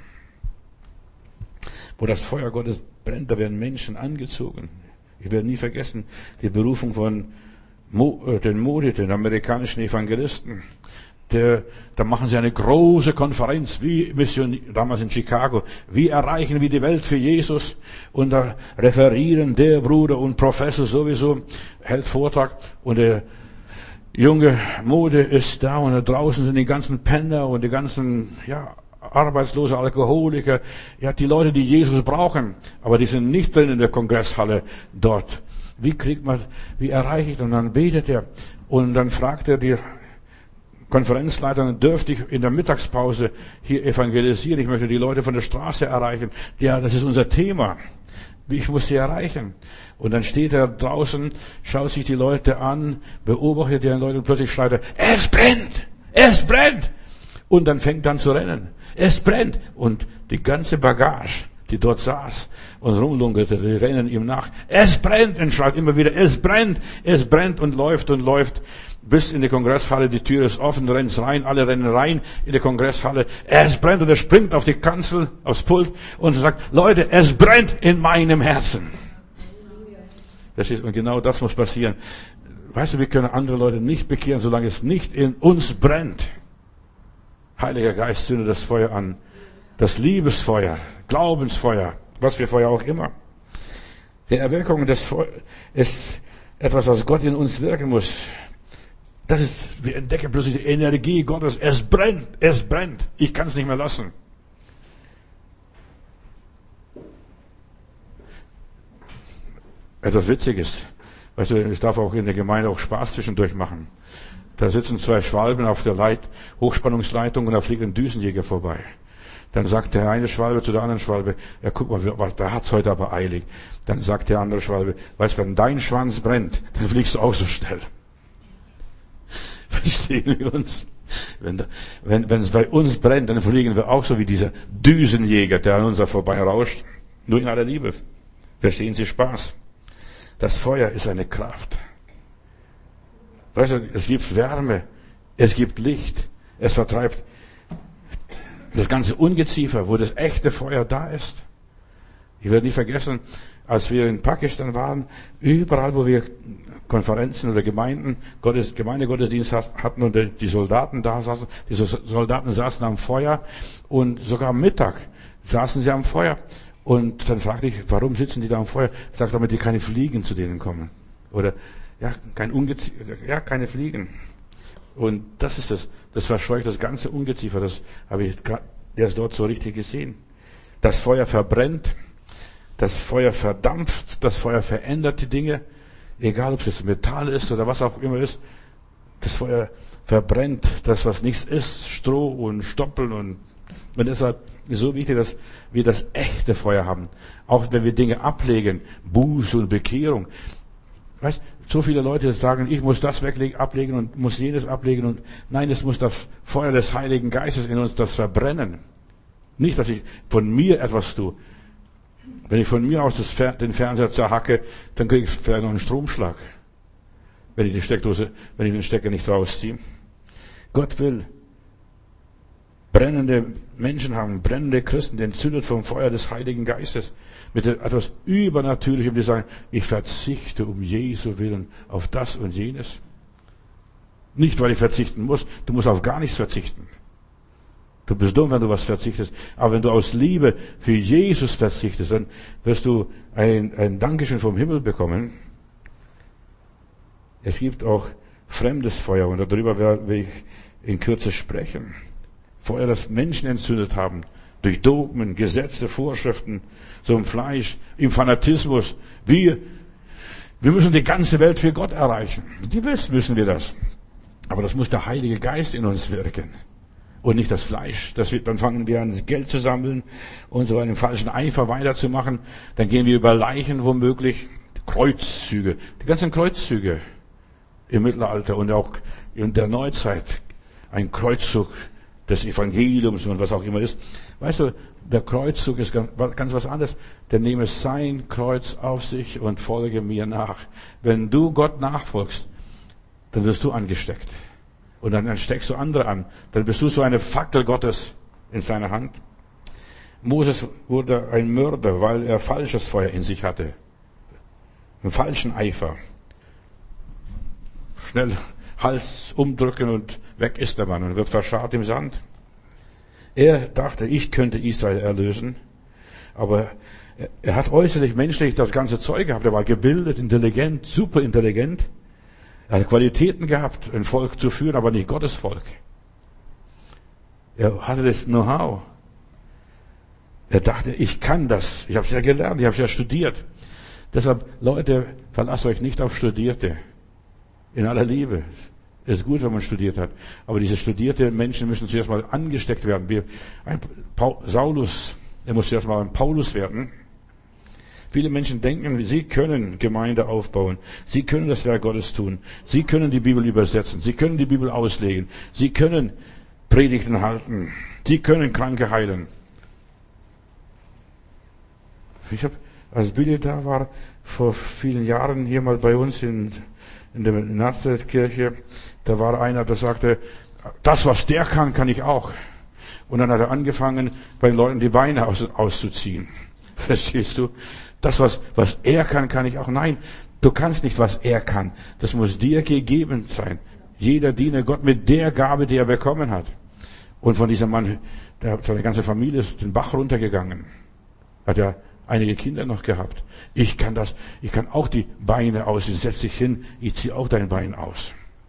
Wo das Feuer Gottes brennt, da werden Menschen angezogen. Ich werde nie vergessen, die Berufung von Mo, äh, den Modi, den amerikanischen Evangelisten. Der, da machen sie eine große Konferenz, wie Mission, damals in Chicago. Wie erreichen wir die Welt für Jesus? Und da referieren der Bruder und Professor sowieso, hält Vortrag. Und der junge Modi ist da und da draußen sind die ganzen Penner und die ganzen, ja, arbeitslose Alkoholiker, ja, die Leute, die Jesus brauchen, aber die sind nicht drin in der Kongresshalle dort. Wie kriegt man, wie erreiche ich? Und dann betet er und dann fragt er die Konferenzleiter, dürfte ich in der Mittagspause hier evangelisieren? Ich möchte die Leute von der Straße erreichen. Ja, das ist unser Thema. Ich muss sie erreichen. Und dann steht er draußen, schaut sich die Leute an, beobachtet die Leute und plötzlich schreit er, es brennt! Es brennt! Und dann fängt er an zu rennen. Es brennt! Und die ganze Bagage, die dort saß und rumlungerte, die rennen ihm nach. Es brennt! Und schreit immer wieder, es brennt! Es brennt und läuft und läuft bis in die Kongresshalle. Die Tür ist offen, rennt rein, alle rennen rein in die Kongresshalle. Es brennt und er springt auf die Kanzel, aufs Pult und sagt, Leute, es brennt in meinem Herzen. Das ist, und genau das muss passieren. Weißt du, wir können andere Leute nicht bekehren, solange es nicht in uns brennt. Heiliger Geist, zünde das Feuer an. Das Liebesfeuer, Glaubensfeuer, was für Feuer auch immer. Die Erwirkung des Feuers ist etwas, was Gott in uns wirken muss. Das ist, wir entdecken plötzlich die Energie Gottes. Es brennt, es brennt. Ich kann es nicht mehr lassen. Etwas Witziges. Weißt du, ich darf auch in der Gemeinde auch Spaß zwischendurch machen. Da sitzen zwei Schwalben auf der Leit- Hochspannungsleitung und da fliegt ein Düsenjäger vorbei. Dann sagt der eine Schwalbe zu der anderen Schwalbe, ja guck mal, was, der hat's heute aber eilig. Dann sagt der andere Schwalbe, weißt du, wenn dein Schwanz brennt, dann fliegst du auch so schnell. Verstehen wir uns? Wenn, da, wenn, wenn es bei uns brennt, dann fliegen wir auch so wie dieser Düsenjäger, der an uns vorbei rauscht. Nur in aller Liebe. Verstehen Sie Spaß? Das Feuer ist eine Kraft. Weißt du, es gibt Wärme, es gibt Licht, es vertreibt das ganze Ungeziefer, wo das echte Feuer da ist. Ich werde nie vergessen, als wir in Pakistan waren, überall, wo wir Konferenzen oder Gemeinden, Gottes, Gemeindegottesdienst hatten und die Soldaten da saßen, diese Soldaten saßen am Feuer und sogar am Mittag saßen sie am Feuer. Und dann fragte ich, warum sitzen die da am Feuer? Ich sagte, damit die keine Fliegen zu denen kommen. Oder, ja, kein Ungeziefer, ja, keine Fliegen. Und das ist das, das verscheucht das ganze Ungeziefer, das habe ich erst dort so richtig gesehen. Das Feuer verbrennt, das Feuer verdampft, das Feuer verändert die Dinge, egal ob es Metall ist oder was auch immer ist. Das Feuer verbrennt das, was nichts ist, Stroh und Stoppeln und Und deshalb ist es so wichtig, dass wir das echte Feuer haben. Auch wenn wir Dinge ablegen, Buße und Bekehrung. Weißt, so viele Leute sagen, ich muss das weglegen, ablegen und muss jenes ablegen. Und nein, es muss das Feuer des Heiligen Geistes in uns das verbrennen. Nicht, dass ich von mir etwas tue. Wenn ich von mir aus das Fer- den Fernseher zerhacke, dann kriege ich vielleicht noch einen Stromschlag. Wenn ich die Steckdose, wenn ich den Stecker nicht rausziehe. Gott will brennende Menschen haben, brennende Christen, die entzündet vom Feuer des Heiligen Geistes. Mit etwas Übernatürlichem, die sagen, ich verzichte um Jesu Willen auf das und jenes. Nicht, weil ich verzichten muss. Du musst auf gar nichts verzichten. Du bist dumm, wenn du was verzichtest. Aber wenn du aus Liebe für Jesus verzichtest, dann wirst du ein, ein Dankeschön vom Himmel bekommen. Es gibt auch fremdes Feuer und darüber werde ich in Kürze sprechen. Feuer, das Menschen entzündet haben. Durch Dogmen, Gesetze, Vorschriften, so im Fleisch, im Fanatismus. Wir, wir müssen die ganze Welt für Gott erreichen. Gewiss müssen wir das. Aber das muss der Heilige Geist in uns wirken. Und nicht das Fleisch. Das wird, dann fangen wir an, Geld zu sammeln und so einen falschen Eifer weiterzumachen. Dann gehen wir über Leichen womöglich. Kreuzzüge. Die ganzen Kreuzzüge im Mittelalter und auch in der Neuzeit. Ein Kreuzzug des Evangeliums und was auch immer ist. Weißt du, der Kreuzzug ist ganz, ganz was anderes. Der nehme sein Kreuz auf sich und folge mir nach. Wenn du Gott nachfolgst, dann wirst du angesteckt. Und dann steckst du andere an. Dann bist du so eine Fackel Gottes in seiner Hand. Moses wurde ein Mörder, weil er falsches Feuer in sich hatte. Einen falschen Eifer. Schnell Hals umdrücken und weg ist der Mann und wird verscharrt im Sand. Er dachte, ich könnte Israel erlösen. Aber er hat äußerlich, menschlich das ganze Zeug gehabt. Er war gebildet, intelligent, super intelligent. Er hat Qualitäten gehabt, ein Volk zu führen, aber nicht Gottes Volk. Er hatte das Know-how. Er dachte, ich kann das. Ich habe es ja gelernt, ich habe es ja studiert. Deshalb, Leute, verlasst euch nicht auf Studierte. In aller Liebe. Es ist gut, wenn man studiert hat. Aber diese studierte Menschen müssen zuerst mal angesteckt werden. Wir, ein Paul, Saulus, er muss zuerst mal ein Paulus werden. Viele Menschen denken, sie können Gemeinde aufbauen. Sie können das Werk Gottes tun. Sie können die Bibel übersetzen. Sie können die Bibel auslegen. Sie können Predigten halten. Sie können Kranke heilen. Ich habe, als Billy da war, vor vielen Jahren hier mal bei uns in, in der Nazareth-Kirche, da war einer, der sagte, das, was der kann, kann ich auch. Und dann hat er angefangen, bei den Leuten die Beine aus, auszuziehen. Verstehst du? Das, was, was er kann, kann ich auch. Nein, du kannst nicht, was er kann. Das muss dir gegeben sein. Jeder diene Gott mit der Gabe, die er bekommen hat. Und von diesem Mann, der, seine ganze Familie ist den Bach runtergegangen. Hat ja einige Kinder noch gehabt. Ich kann das, ich kann auch die Beine ausziehen. Setz dich hin, ich ziehe auch dein Bein aus.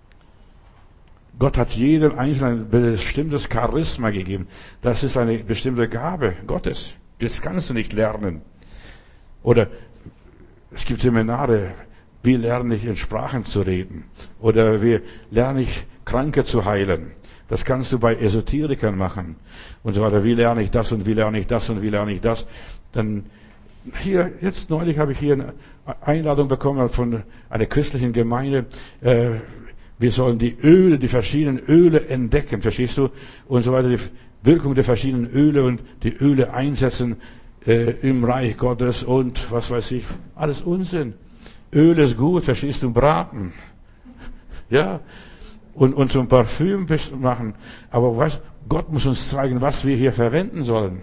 Gott hat jedem Einzelnen ein bestimmtes Charisma gegeben. Das ist eine bestimmte Gabe Gottes. Das kannst du nicht lernen. Oder es gibt Seminare, wie lerne ich in Sprachen zu reden? Oder wie lerne ich Kranke zu heilen? Das kannst du bei Esoterikern machen. Und so weiter. Wie lerne ich das und wie lerne ich das und wie lerne ich das? Dann hier, jetzt neulich habe ich hier eine Einladung bekommen von einer christlichen Gemeinde. Äh, wir sollen die Öle, die verschiedenen Öle entdecken, verstehst du? Und so weiter, die Wirkung der verschiedenen Öle und die Öle einsetzen äh, im Reich Gottes und was weiß ich. Alles Unsinn. Öl ist gut, verstehst du? Braten. Ja. Und, und zum Parfüm machen. Aber was, Gott muss uns zeigen, was wir hier verwenden sollen.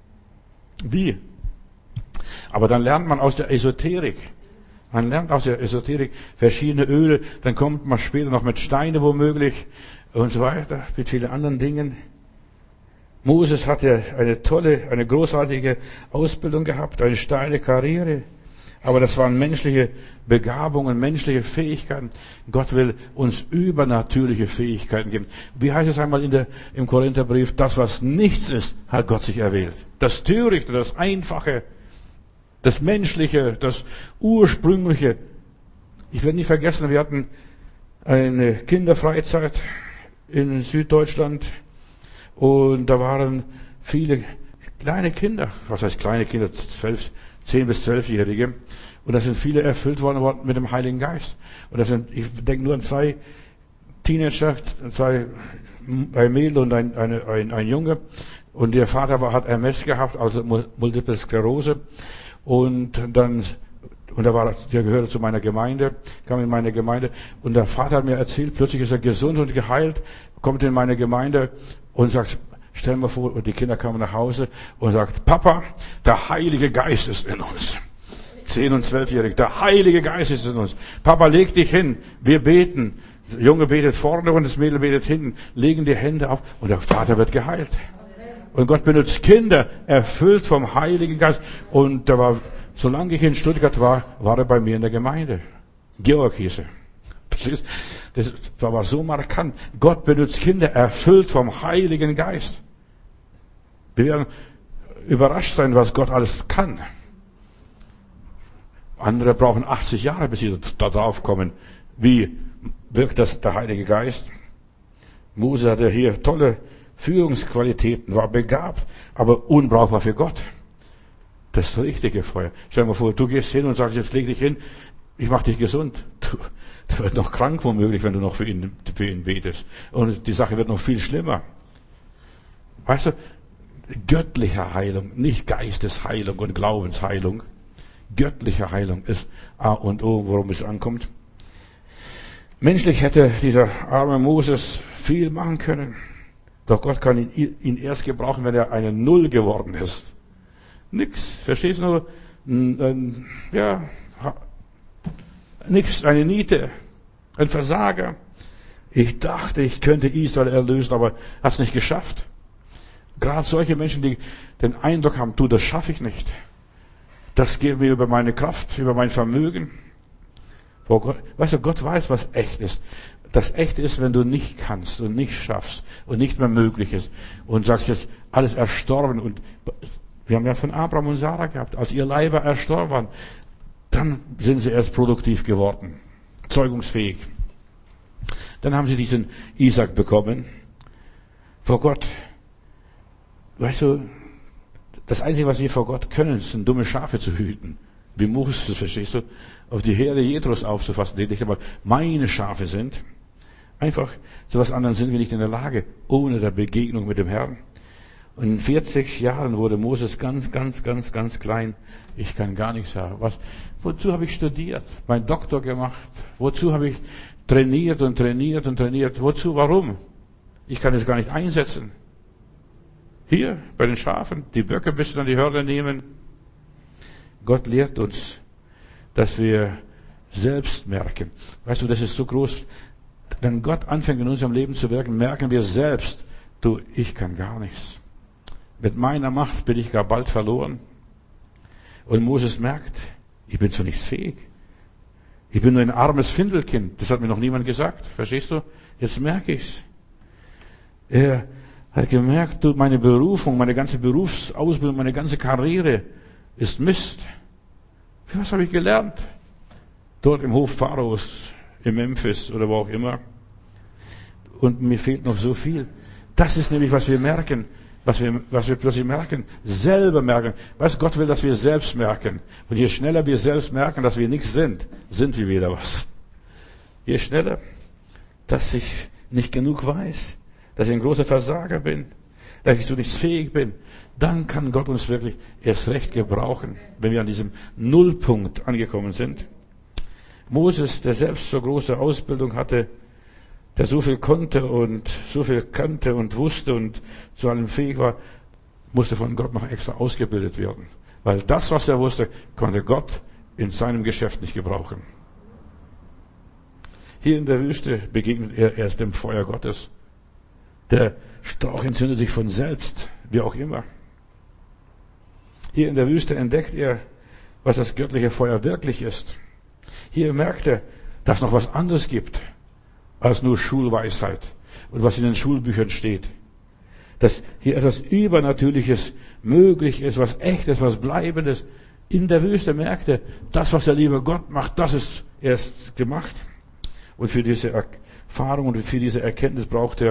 Wie? Aber dann lernt man aus der Esoterik. Man lernt aus der Esoterik verschiedene Öle. Dann kommt man später noch mit Steine womöglich und so weiter, mit vielen anderen Dingen. Moses hatte eine tolle, eine großartige Ausbildung gehabt, eine steile Karriere. Aber das waren menschliche Begabungen, menschliche Fähigkeiten. Gott will uns übernatürliche Fähigkeiten geben. Wie heißt es einmal in der, im Korintherbrief? Das, was nichts ist, hat Gott sich erwählt. Das Törichte, das Einfache, das Menschliche, das Ursprüngliche. Ich werde nie vergessen, wir hatten eine Kinderfreizeit in Süddeutschland. Und da waren viele kleine Kinder, was heißt kleine Kinder, zwölf, zehn bis zwölfjährige. Und da sind viele erfüllt worden mit dem Heiligen Geist. Und das sind, ich denke nur an zwei Teenager, zwei, ein Mädel und ein, eine, ein, ein Junge. Und der Vater war, hat M S gehabt, also Multiple Sklerose. Und dann, und da war, der gehörte zu meiner Gemeinde, kam in meine Gemeinde. Und der Vater hat mir erzählt, plötzlich ist er gesund und geheilt, kommt in meine Gemeinde und sagt, stell mir vor, und die Kinder kamen nach Hause und sagt, Papa, der Heilige Geist ist in uns. Zehn- und zwölfjährig, der Heilige Geist ist in uns. Papa, leg dich hin, wir beten. Der Junge betet vorne und das Mädel betet hinten, legen die Hände auf und der Vater wird geheilt. Und Gott benutzt Kinder, erfüllt vom Heiligen Geist. Und da war, solange ich in Stuttgart war, war er bei mir in der Gemeinde. Georg hieß er. Das war so markant. Gott benutzt Kinder, erfüllt vom Heiligen Geist. Wir werden überrascht sein, was Gott alles kann. Andere brauchen achtzig Jahre, bis sie da drauf kommen. Wie wirkt das der Heilige Geist? Mose hatte hier tolle Führungsqualitäten, war begabt, aber unbrauchbar für Gott. Das richtige Feuer. Stell dir mal vor, du gehst hin und sagst, jetzt leg dich hin, ich mach dich gesund. Du, du wirst noch krank womöglich, wenn du noch für ihn, für ihn betest. Und die Sache wird noch viel schlimmer. Weißt du, göttliche Heilung, nicht Geistesheilung und Glaubensheilung. Göttliche Heilung ist A und O, worum es ankommt. Menschlich hätte dieser arme Moses viel machen können. Doch Gott kann ihn, ihn erst gebrauchen, wenn er eine Null geworden ist. Nix, verstehst du? Ein, ein, ja, nix, eine Niete, ein Versager. Ich dachte, ich könnte Israel erlösen, aber hat's nicht geschafft. Gerade solche Menschen, die den Eindruck haben, du, das schaffe ich nicht. Das geht mir über meine Kraft, über mein Vermögen. Weißt du, Gott weiß, was echt ist. Das Echte ist, wenn du nicht kannst und nicht schaffst und nicht mehr möglich ist und sagst jetzt, alles erstorben. Und wir haben ja von Abraham und Sarah gehabt, als ihr Leiber erstorben waren, dann sind sie erst produktiv geworden, zeugungsfähig. Dann haben sie diesen Isaac bekommen. Vor Gott, weißt du, das Einzige, was wir vor Gott können, sind dumme Schafe zu hüten. Wie Moses, verstehst du? Auf die Herde Jethros aufzufassen, die nicht einmal meine Schafe sind. Einfach, zu was anderem sind wir nicht in der Lage, ohne der Begegnung mit dem Herrn. Und in vierzig Jahren wurde Moses ganz, ganz, ganz, ganz klein. Ich kann gar nichts sagen. Was, wozu habe ich studiert? Mein Doktor gemacht? Wozu habe ich trainiert und trainiert und trainiert? Wozu? Warum? Ich kann es gar nicht einsetzen. Hier, bei den Schafen, die Böcke bis an die Hörner nehmen. Gott lehrt uns, dass wir selbst merken. Weißt du, das ist so groß. Wenn Gott anfängt in unserem Leben zu wirken, merken wir selbst, du, ich kann gar nichts. Mit meiner Macht bin ich gar bald verloren. Und Moses merkt, ich bin zu nichts fähig. Ich bin nur ein armes Findelkind. Das hat mir noch niemand gesagt. Verstehst du? Jetzt merke ich's. Er hat gemerkt, du, meine Berufung, meine ganze Berufsausbildung, meine ganze Karriere ist Mist. Für was habe ich gelernt? Dort im Hof Pharaos, in Memphis oder wo auch immer. Und mir fehlt noch so viel. Das ist nämlich, was wir merken, was wir, was wir plötzlich merken, selber merken. Weißt, Gott will, dass wir selbst merken. Und je schneller wir selbst merken, dass wir nichts sind, sind wir wieder was. Je schneller, dass ich nicht genug weiß, dass ich ein großer Versager bin, dass ich zu nichts fähig bin, dann kann Gott uns wirklich erst recht gebrauchen, wenn wir an diesem Nullpunkt angekommen sind. Moses, der selbst so große Ausbildung hatte, der so viel konnte und so viel kannte und wusste und zu allem fähig war, musste von Gott noch extra ausgebildet werden. Weil das, was er wusste, konnte Gott in seinem Geschäft nicht gebrauchen. Hier in der Wüste begegnet er erst dem Feuer Gottes. Der Strauch entzündet sich von selbst, wie auch immer. Hier in der Wüste entdeckt er, was das göttliche Feuer wirklich ist. Hier merkt er, dass es noch was anderes gibt als nur Schulweisheit und was in den Schulbüchern steht. Dass hier etwas Übernatürliches möglich ist, was Echtes, was Bleibendes. In der Wüste merkt er, das, was der liebe Gott macht, das ist erst gemacht. Und für diese Erfahrung und für diese Erkenntnis braucht er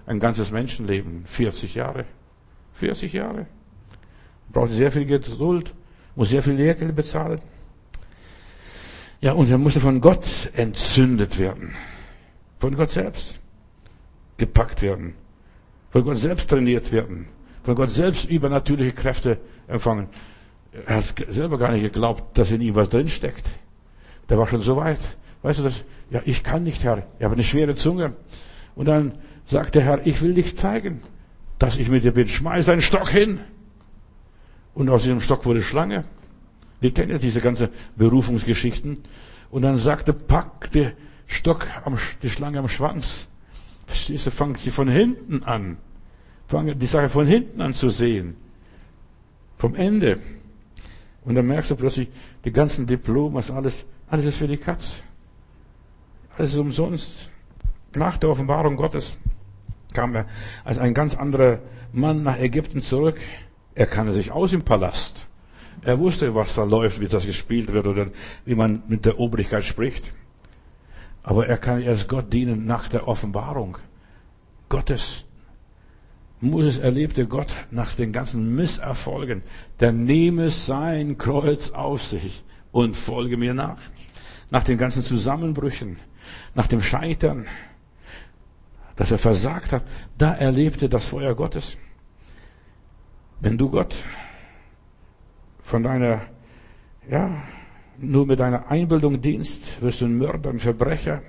ein ganzes Menschenleben, vierzig Jahre. vierzig Jahre. Braucht sehr viel Geduld, muss sehr viel Lehrgeld bezahlen. Ja, und er musste von Gott entzündet werden. Von Gott selbst gepackt werden. Von Gott selbst trainiert werden. Von Gott selbst übernatürliche Kräfte empfangen. Er hat selber gar nicht geglaubt, dass in ihm was drinsteckt. Der war schon so weit. Weißt du das? Ja, ich kann nicht, Herr. Ich habe eine schwere Zunge. Und dann sagt der Herr, ich will dich zeigen, dass ich mit dir bin. Schmeiß einen Stock hin. Und aus diesem Stock wurde Schlange. Wir kennen ja diese ganzen Berufungsgeschichten. Und dann sagte, pack den Stock, am, die Schlange am Schwanz. Verstehst du, fangt sie von hinten an. Fangen die Sache von hinten an zu sehen. Vom Ende. Und dann merkst du plötzlich, die ganzen Diplomas, alles, alles ist für die Katz. Alles ist umsonst. Nach der Offenbarung Gottes kam er als ein ganz anderer Mann nach Ägypten zurück. Er kannte sich aus im Palast. Er wusste, was da läuft, wie das gespielt wird oder wie man mit der Obrigkeit spricht. Aber er kann erst Gott dienen nach der Offenbarung Gottes. Moses erlebte Gott nach den ganzen Misserfolgen. Der nehme sein Kreuz auf sich und folge mir nach. Nach den ganzen Zusammenbrüchen, nach dem Scheitern, dass er versagt hat, da erlebte das Feuer Gottes. Wenn du Gott von deiner, ja, nur mit deiner Einbildung dienst, wirst du ein Mörder, ein Verbrecher,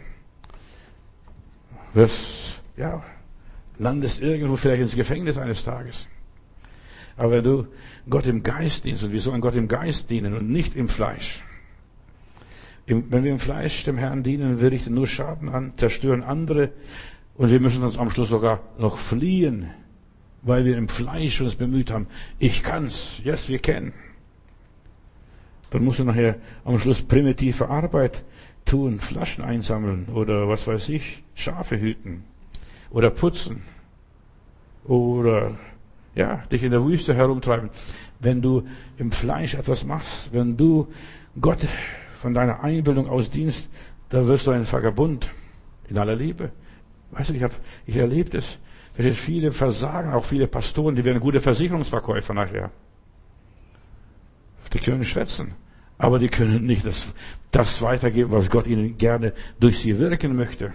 wirst, ja, landest irgendwo vielleicht ins Gefängnis eines Tages. Aber wenn du Gott im Geist dienst, und wir sollen Gott im Geist dienen und nicht im Fleisch. Im, wenn wir im Fleisch dem Herrn dienen, wir richten nur Schaden an, zerstören andere, und wir müssen uns am Schluss sogar noch fliehen, weil wir im Fleisch uns bemüht haben. Ich kann's, yes, wir kennen. Dann musst du nachher am Schluss primitive Arbeit tun, Flaschen einsammeln oder was weiß ich, Schafe hüten oder putzen oder ja, dich in der Wüste herumtreiben. Wenn du im Fleisch etwas machst, wenn du Gott von deiner Einbildung aus dienst, dann wirst du ein Vagabund in aller Liebe. Weißt du, ich habe, ich erlebe das. Viele versagen, auch viele Pastoren, die werden gute Versicherungsverkäufer nachher. Die können schwätzen, aber die können nicht das, das weitergeben, was Gott ihnen gerne durch sie wirken möchte.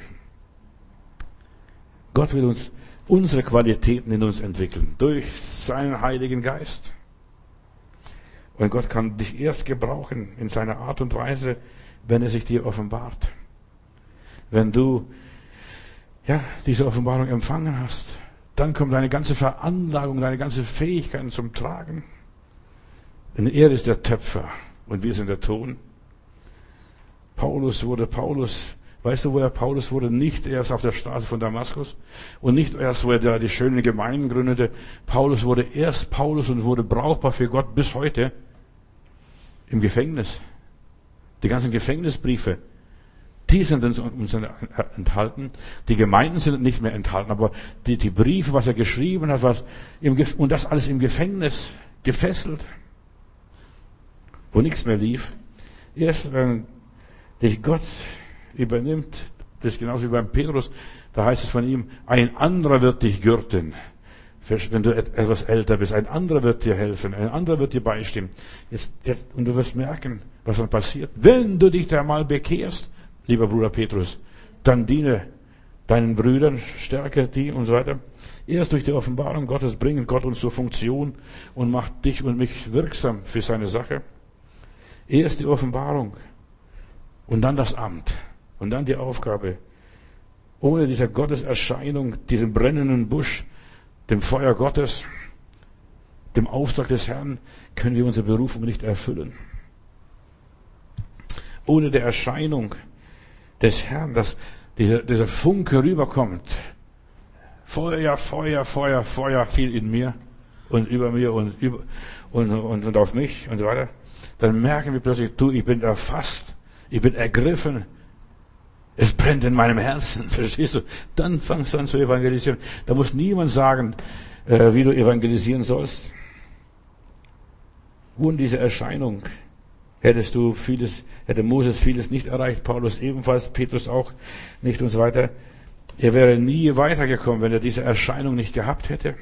Gott will uns unsere Qualitäten in uns entwickeln, durch seinen Heiligen Geist. Und Gott kann dich erst gebrauchen in seiner Art und Weise, wenn er sich dir offenbart. Wenn du ja, diese Offenbarung empfangen hast, dann kommt deine ganze Veranlagung, deine ganze Fähigkeiten zum Tragen. Denn er ist der Töpfer und wir sind der Ton. Paulus wurde Paulus. Weißt du, wo er Paulus wurde? Nicht erst auf der Straße von Damaskus und nicht erst, wo er da die schönen Gemeinden gründete. Paulus wurde erst Paulus und wurde brauchbar für Gott bis heute im Gefängnis. Die ganzen Gefängnisbriefe, die sind uns enthalten. Die Gemeinden sind nicht mehr enthalten, aber die, die Briefe, was er geschrieben hat, was im, und das alles im Gefängnis gefesselt, wo nichts mehr lief. Erst wenn dich Gott übernimmt, das ist genauso wie beim Petrus, da heißt es von ihm, ein anderer wird dich gürten. Wenn du etwas älter bist, ein anderer wird dir helfen, ein anderer wird dir beistehen. Jetzt, jetzt, und du wirst merken, was dann passiert. Wenn du dich da mal bekehrst, lieber Bruder Petrus, dann diene deinen Brüdern, stärke die und so weiter. Erst durch die Offenbarung Gottes bringt Gott uns zur Funktion und macht dich und mich wirksam für seine Sache. Erst die Offenbarung und dann das Amt und dann die Aufgabe. Ohne diese Gotteserscheinung, diesen brennenden Busch, dem Feuer Gottes, dem Auftrag des Herrn, können wir unsere Berufung nicht erfüllen. Ohne die Erscheinung des Herrn, dass dieser, dieser Funke rüberkommt. Feuer, Feuer, Feuer, Feuer fiel in mir und über mir und, über, und, und, und auf mich und so weiter. Dann merken wir plötzlich, du, ich bin erfasst, ich bin ergriffen. Es brennt in meinem Herzen, verstehst du? Dann fangst du an zu evangelisieren. Da muss niemand sagen, äh, wie du evangelisieren sollst. Ohne diese Erscheinung hättest du vieles, hätte Moses vieles nicht erreicht, Paulus ebenfalls, Petrus auch nicht und so weiter. Er wäre nie weitergekommen, wenn er diese Erscheinung nicht gehabt hätte.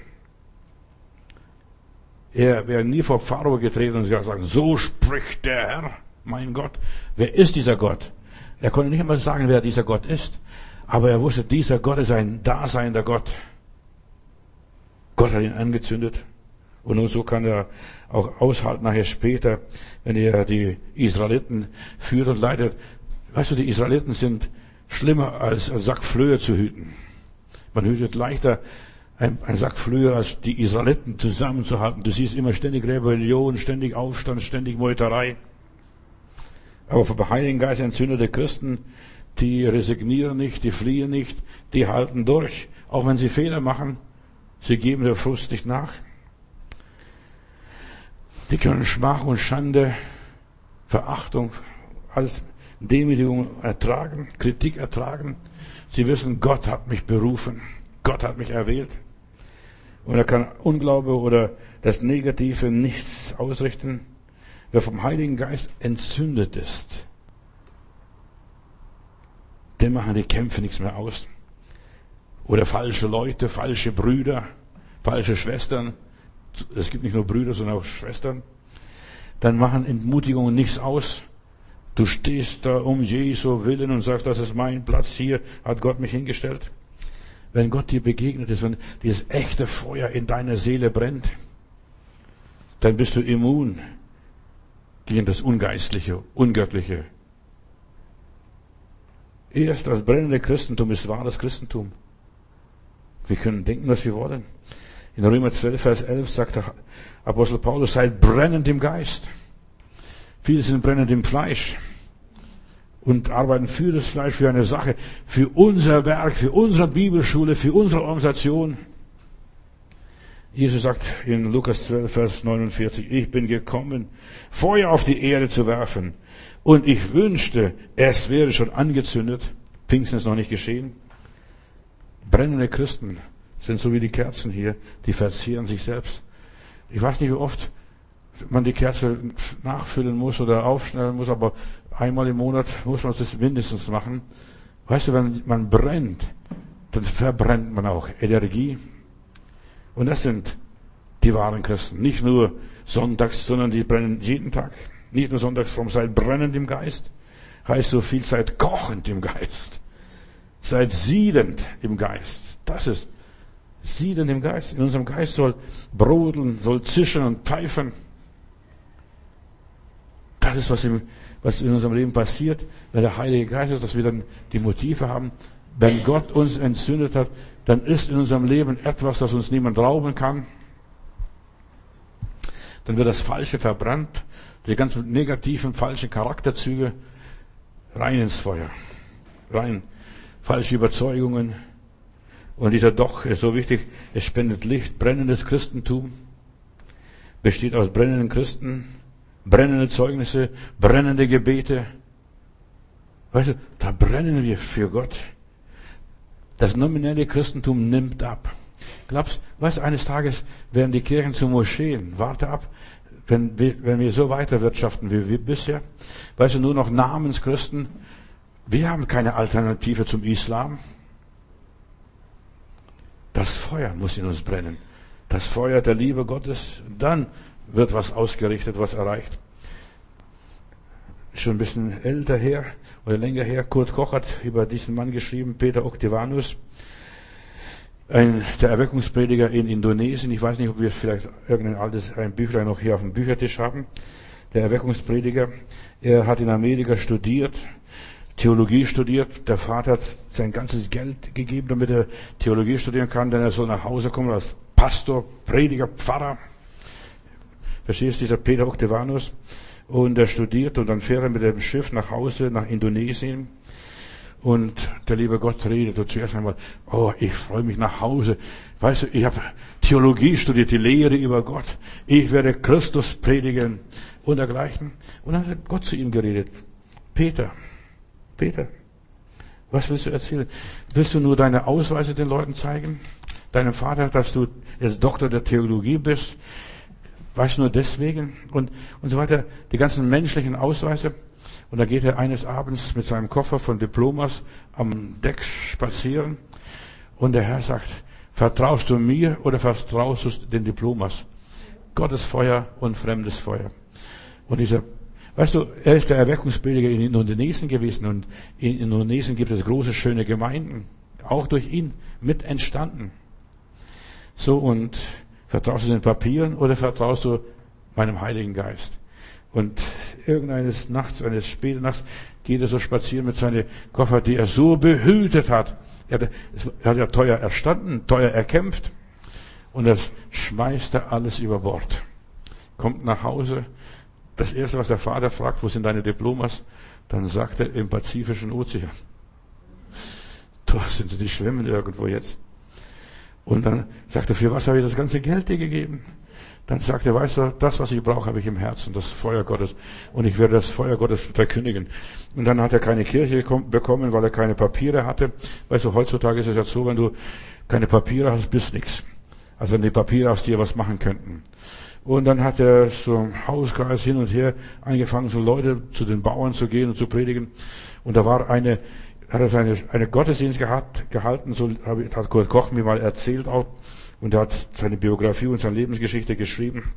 Er wäre nie vor Pharao getreten und gesagt, so spricht der Herr, mein Gott. Wer ist dieser Gott? Er konnte nicht einmal sagen, wer dieser Gott ist. Aber er wusste, dieser Gott ist ein daseinender Gott. Gott hat ihn angezündet. Und nur so kann er auch aushalten nachher später, wenn er die Israeliten führt und leitet. Weißt du, die Israeliten sind schlimmer als ein Sack Flöhe zu hüten. Man hütet leichter ein, ein Sack Flöhe als die Israeliten zusammenzuhalten. Du siehst immer ständig Rebellion, ständig Aufstand, ständig Meuterei. Aber vom Heiligen Geist entzündete Christen, die resignieren nicht, die fliehen nicht, die halten durch. Auch wenn sie Fehler machen, sie geben der Frust nicht nach. Die können Schmach und Schande, Verachtung, alles Demütigung ertragen, Kritik ertragen. Sie wissen, Gott hat mich berufen. Gott hat mich erwählt. Und er kann Unglaube oder das Negative nichts ausrichten. Wer vom Heiligen Geist entzündet ist, dem machen die Kämpfe nichts mehr aus. Oder falsche Leute, falsche Brüder, falsche Schwestern. Es gibt nicht nur Brüder, sondern auch Schwestern. Dann machen Entmutigungen nichts aus. Du stehst da um Jesu Willen und sagst, das ist mein Platz, hier hat Gott mich hingestellt. Wenn Gott dir begegnet ist, wenn dieses echte Feuer in deiner Seele brennt, dann bist du immun gegen das Ungeistliche, Ungöttliche. Erst das brennende Christentum ist wahres Christentum. Wir können denken, was wir wollen. In Römer zwölf, Vers elf sagt der Apostel Paulus, seid brennend im Geist. Viele sind brennend im Fleisch und arbeiten für das Fleisch, für eine Sache, für unser Werk, für unsere Bibelschule, für unsere Organisation. Jesus sagt in Lukas zwölf, Vers neunundvierzig, ich bin gekommen, Feuer auf die Erde zu werfen. Und ich wünschte, es wäre schon angezündet. Pfingsten ist noch nicht geschehen. Brennende Christen sind so wie die Kerzen hier, die verzehren sich selbst. Ich weiß nicht, wie oft man die Kerze nachfüllen muss oder aufschneiden muss, aber einmal im Monat muss man das mindestens machen. Weißt du, wenn man brennt, dann verbrennt man auch Energie. Und das sind die wahren Christen. Nicht nur sonntags, sondern die brennen jeden Tag. Nicht nur sonntags fromm, seid brennend im Geist. Heißt so viel, seid kochend im Geist. Seid siedend im Geist. Das ist siedend im Geist. In unserem Geist soll brodeln, soll zischen und pfeifen. Das ist, was, im, was in unserem Leben passiert, wenn der Heilige Geist ist, dass wir dann die Motive haben. Wenn Gott uns entzündet hat, dann ist in unserem Leben etwas, das uns niemand rauben kann. Dann wird das Falsche verbrannt, die ganzen negativen, falschen Charakterzüge rein ins Feuer. Rein. Falsche Überzeugungen. Und dieser Doch ist so wichtig, es spendet Licht. Brennendes Christentum besteht aus brennenden Christen, brennende Zeugnisse, brennende Gebete. Weißt du, da brennen wir für Gott. Das nominelle Christentum nimmt ab. Glaubst, weißt du, eines Tages werden die Kirchen zu Moscheen. Warte ab, wenn wir, wenn wir so weiter wirtschaften wie wir bisher. Weißt du, nur noch Namenschristen. Wir haben keine Alternative zum Islam. Das Feuer muss in uns brennen. Das Feuer der Liebe Gottes. Dann wird was ausgerichtet, was erreicht. Schon ein bisschen älter her oder länger her. Kurt Koch hat über diesen Mann geschrieben, Peter Oktavianus, ein, der Erweckungsprediger in Indonesien. Ich weiß nicht, ob wir vielleicht irgendein altes ein Büchlein noch hier auf dem Büchertisch haben. Der Erweckungsprediger, er hat in Amerika studiert, Theologie studiert. Der Vater hat sein ganzes Geld gegeben, damit er Theologie studieren kann, denn er soll nach Hause kommen als Pastor, Prediger, Pfarrer. Verstehst du, dieser Peter Oktavianus? Und er studiert und dann fährt er mit dem Schiff nach Hause, nach Indonesien. Und der liebe Gott redet und zuerst einmal, oh, ich freue mich nach Hause. Weißt du, ich habe Theologie studiert, die Lehre über Gott. Ich werde Christus predigen und dergleichen. Und dann hat Gott zu ihm geredet. Peter, Peter, was willst du erzählen? Willst du nur deine Ausweise den Leuten zeigen? Deinem Vater, dass du jetzt Doktor der Theologie bist? Weißt du nur deswegen? Und, und so weiter. Die ganzen menschlichen Ausweise. Und da geht er eines Abends mit seinem Koffer von Diplomas am Deck spazieren. Und der Herr sagt, vertraust du mir oder vertraust du den Diplomas? Gottes Feuer und fremdes Feuer. Und dieser, weißt du, er ist der Erweckungsprediger in Indonesien gewesen. Und in Indonesien gibt es große, schöne Gemeinden. Auch durch ihn mit entstanden. So, und vertraust du den Papieren oder vertraust du meinem Heiligen Geist? Und irgendeines Nachts, eines späten Nachts, geht er so spazieren mit seinen Koffer, die er so behütet hat. Er hat, er hat ja teuer erstanden, teuer erkämpft. Und das schmeißt er alles über Bord. Kommt nach Hause. Das Erste, was der Vater fragt, wo sind deine Diplomas? Dann sagt er, im Pazifischen Ozean. Da sind sie, die schwimmen irgendwo jetzt. Und dann sagt er, für was habe ich das ganze Geld dir gegeben? Dann sagt er, weißt du, das, was ich brauche, habe ich im Herzen, das Feuer Gottes. Und ich werde das Feuer Gottes verkündigen. Und dann hat er keine Kirche bekommen, weil er keine Papiere hatte. Weißt du, heutzutage ist es ja so, wenn du keine Papiere hast, bist nichts. Also wenn die Papiere aus dir was machen könnten. Und dann hat er so im Hauskreis hin und her angefangen, so Leute zu den Bauern zu gehen und zu predigen. Und da war eine, hat er seine, eine Gottesdienst gehabt, gehalten, so hat Kurt Koch mir mal erzählt auch. Und er hat seine Biografie und seine Lebensgeschichte geschrieben.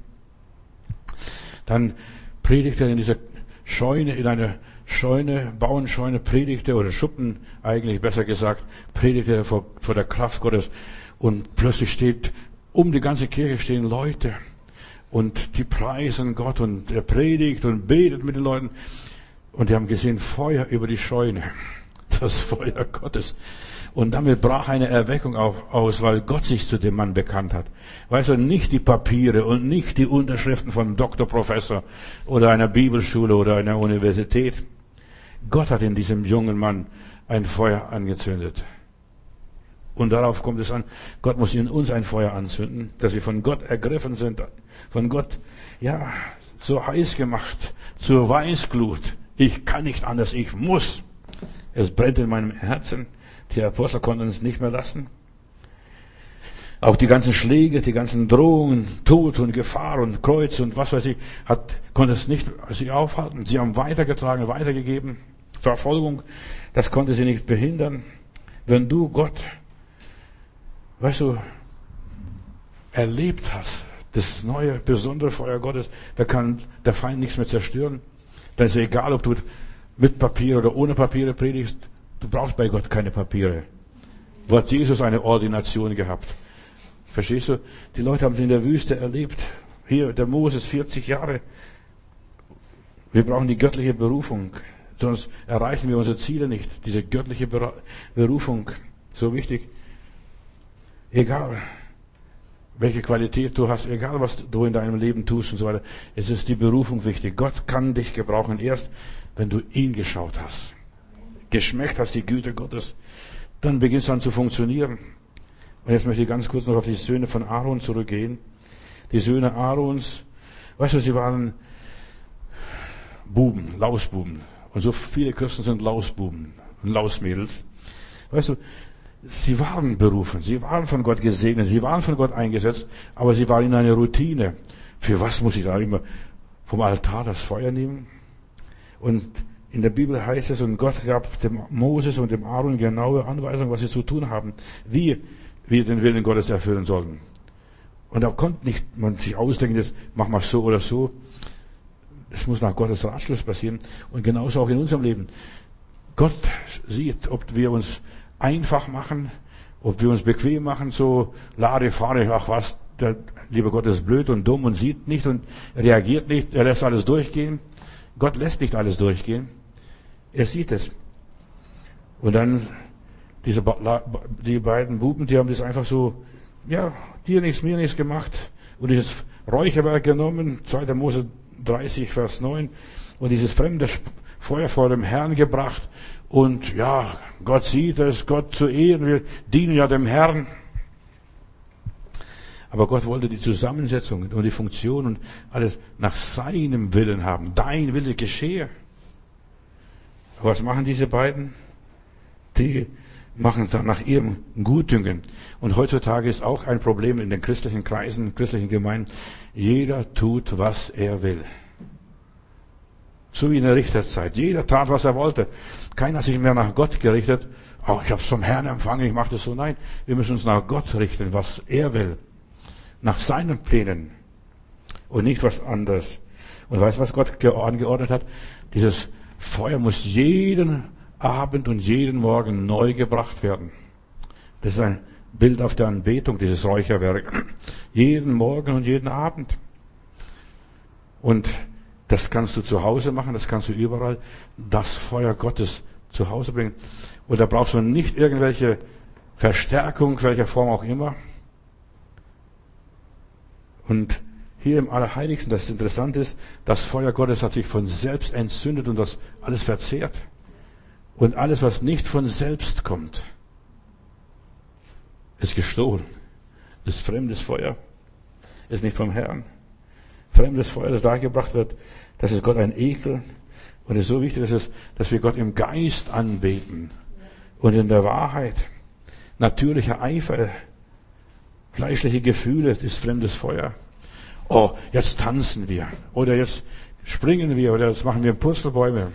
Dann predigte er in dieser Scheune, in einer Scheune, Bauernscheune, predigte, oder Schuppen eigentlich besser gesagt, predigte er vor, vor der Kraft Gottes. Und plötzlich steht, um die ganze Kirche stehen Leute. Und die preisen Gott und er predigt und betet mit den Leuten. Und die haben gesehen, Feuer über die Scheune. Das Feuer Gottes. Und damit brach eine Erweckung auf, aus, weil Gott sich zu dem Mann bekannt hat. Weißt du, nicht die Papiere und nicht die Unterschriften von einem Doktor, Professor oder einer Bibelschule oder einer Universität. Gott hat in diesem jungen Mann ein Feuer angezündet. Und darauf kommt es an, Gott muss in uns ein Feuer anzünden, dass wir von Gott ergriffen sind, von Gott, ja, so heiß gemacht, zur Weißglut. Ich kann nicht anders, ich muss. Es brennt in meinem Herzen. Die Apostel konnten es nicht mehr lassen. Auch die ganzen Schläge, die ganzen Drohungen, Tod und Gefahr und Kreuz und was weiß ich, hat, konnte es nicht sie aufhalten. Sie haben weitergetragen, weitergegeben. Verfolgung, das konnte sie nicht behindern. Wenn du Gott, weißt du, erlebt hast, das neue, besondere Feuer Gottes, da kann der Feind nichts mehr zerstören. Dann ist es egal, ob du mit Papier oder ohne Papiere predigst. Du brauchst bei Gott keine Papiere. Wo hat Jesus eine Ordination gehabt? Verstehst du? Die Leute haben es in der Wüste erlebt. Hier, der Moses, vierzig Jahre. Wir brauchen die göttliche Berufung. Sonst erreichen wir unsere Ziele nicht. Diese göttliche Berufung. So wichtig. Egal, welche Qualität du hast, egal was du in deinem Leben tust und so weiter. Es ist die Berufung wichtig. Gott kann dich gebrauchen erst, wenn du ihn geschaut hast. Geschmeckt hast die Güte Gottes, dann beginnst du an zu funktionieren. Und jetzt möchte ich ganz kurz noch auf die Söhne von Aaron zurückgehen. Die Söhne Aarons, weißt du, sie waren Buben, Lausbuben. Und so viele Christen sind Lausbuben und Lausmädels. Weißt du, sie waren berufen, sie waren von Gott gesegnet, sie waren von Gott eingesetzt, aber sie waren in einer Routine. Für was muss ich da immer vom Altar das Feuer nehmen? Und in der Bibel heißt es, und Gott gab dem Moses und dem Aaron genaue Anweisungen, was sie zu tun haben, wie wir den Willen Gottes erfüllen sollen. Und da konnte nicht man sich ausdenken, jetzt mach mal so oder so. Es muss nach Gottes Ratschluss passieren. Und genauso auch in unserem Leben. Gott sieht, ob wir uns einfach machen, ob wir uns bequem machen, so Lade, fahre, ach was, der liebe Gott ist blöd und dumm und sieht nicht und reagiert nicht, er lässt alles durchgehen. Gott lässt nicht alles durchgehen. Er sieht es. Und dann, diese, die beiden Buben, die haben das einfach so, ja, dir nichts, mir nichts gemacht. Und dieses Räucherwerk genommen, zweiter Mose dreißig, Vers neun, und dieses fremde Feuer vor dem Herrn gebracht. Und ja, Gott sieht es, Gott zu ehren, wir dienen ja dem Herrn. Aber Gott wollte die Zusammensetzung und die Funktion und alles nach seinem Willen haben. Dein Wille geschehe. Was machen diese beiden? Die machen dann nach ihrem Gutdünken. Und heutzutage ist auch ein Problem in den christlichen Kreisen, christlichen Gemeinden. Jeder tut, was er will. So wie in der Richterzeit. Jeder tat, was er wollte. Keiner hat sich mehr nach Gott gerichtet. Oh, ich habe es vom Herrn empfangen, ich mache das so. Nein, wir müssen uns nach Gott richten, was er will. Nach seinen Plänen. Und nicht was anderes. Und weißt du, was Gott angeordnet hat? Dieses Feuer muss jeden Abend und jeden Morgen neu gebracht werden. Das ist ein Bild auf der Anbetung, dieses Räucherwerk. Jeden Morgen und jeden Abend. Und das kannst du zu Hause machen, das kannst du überall. Das Feuer Gottes zu Hause bringen. Und da brauchst du nicht irgendwelche Verstärkung, welcher Form auch immer. Und hier im Allerheiligsten, das Interessante ist, das Feuer Gottes hat sich von selbst entzündet und das alles verzehrt. Und alles, was nicht von selbst kommt, ist gestohlen, ist fremdes Feuer, ist nicht vom Herrn. Fremdes Feuer, das dargebracht wird, das ist Gott ein Ekel. Und es ist so wichtig, dass, es, dass wir Gott im Geist anbeten und in der Wahrheit. Natürlicher Eifer, fleischliche Gefühle, das ist fremdes Feuer. Oh, jetzt tanzen wir. Oder jetzt springen wir. Oder jetzt machen wir Purzelbäume.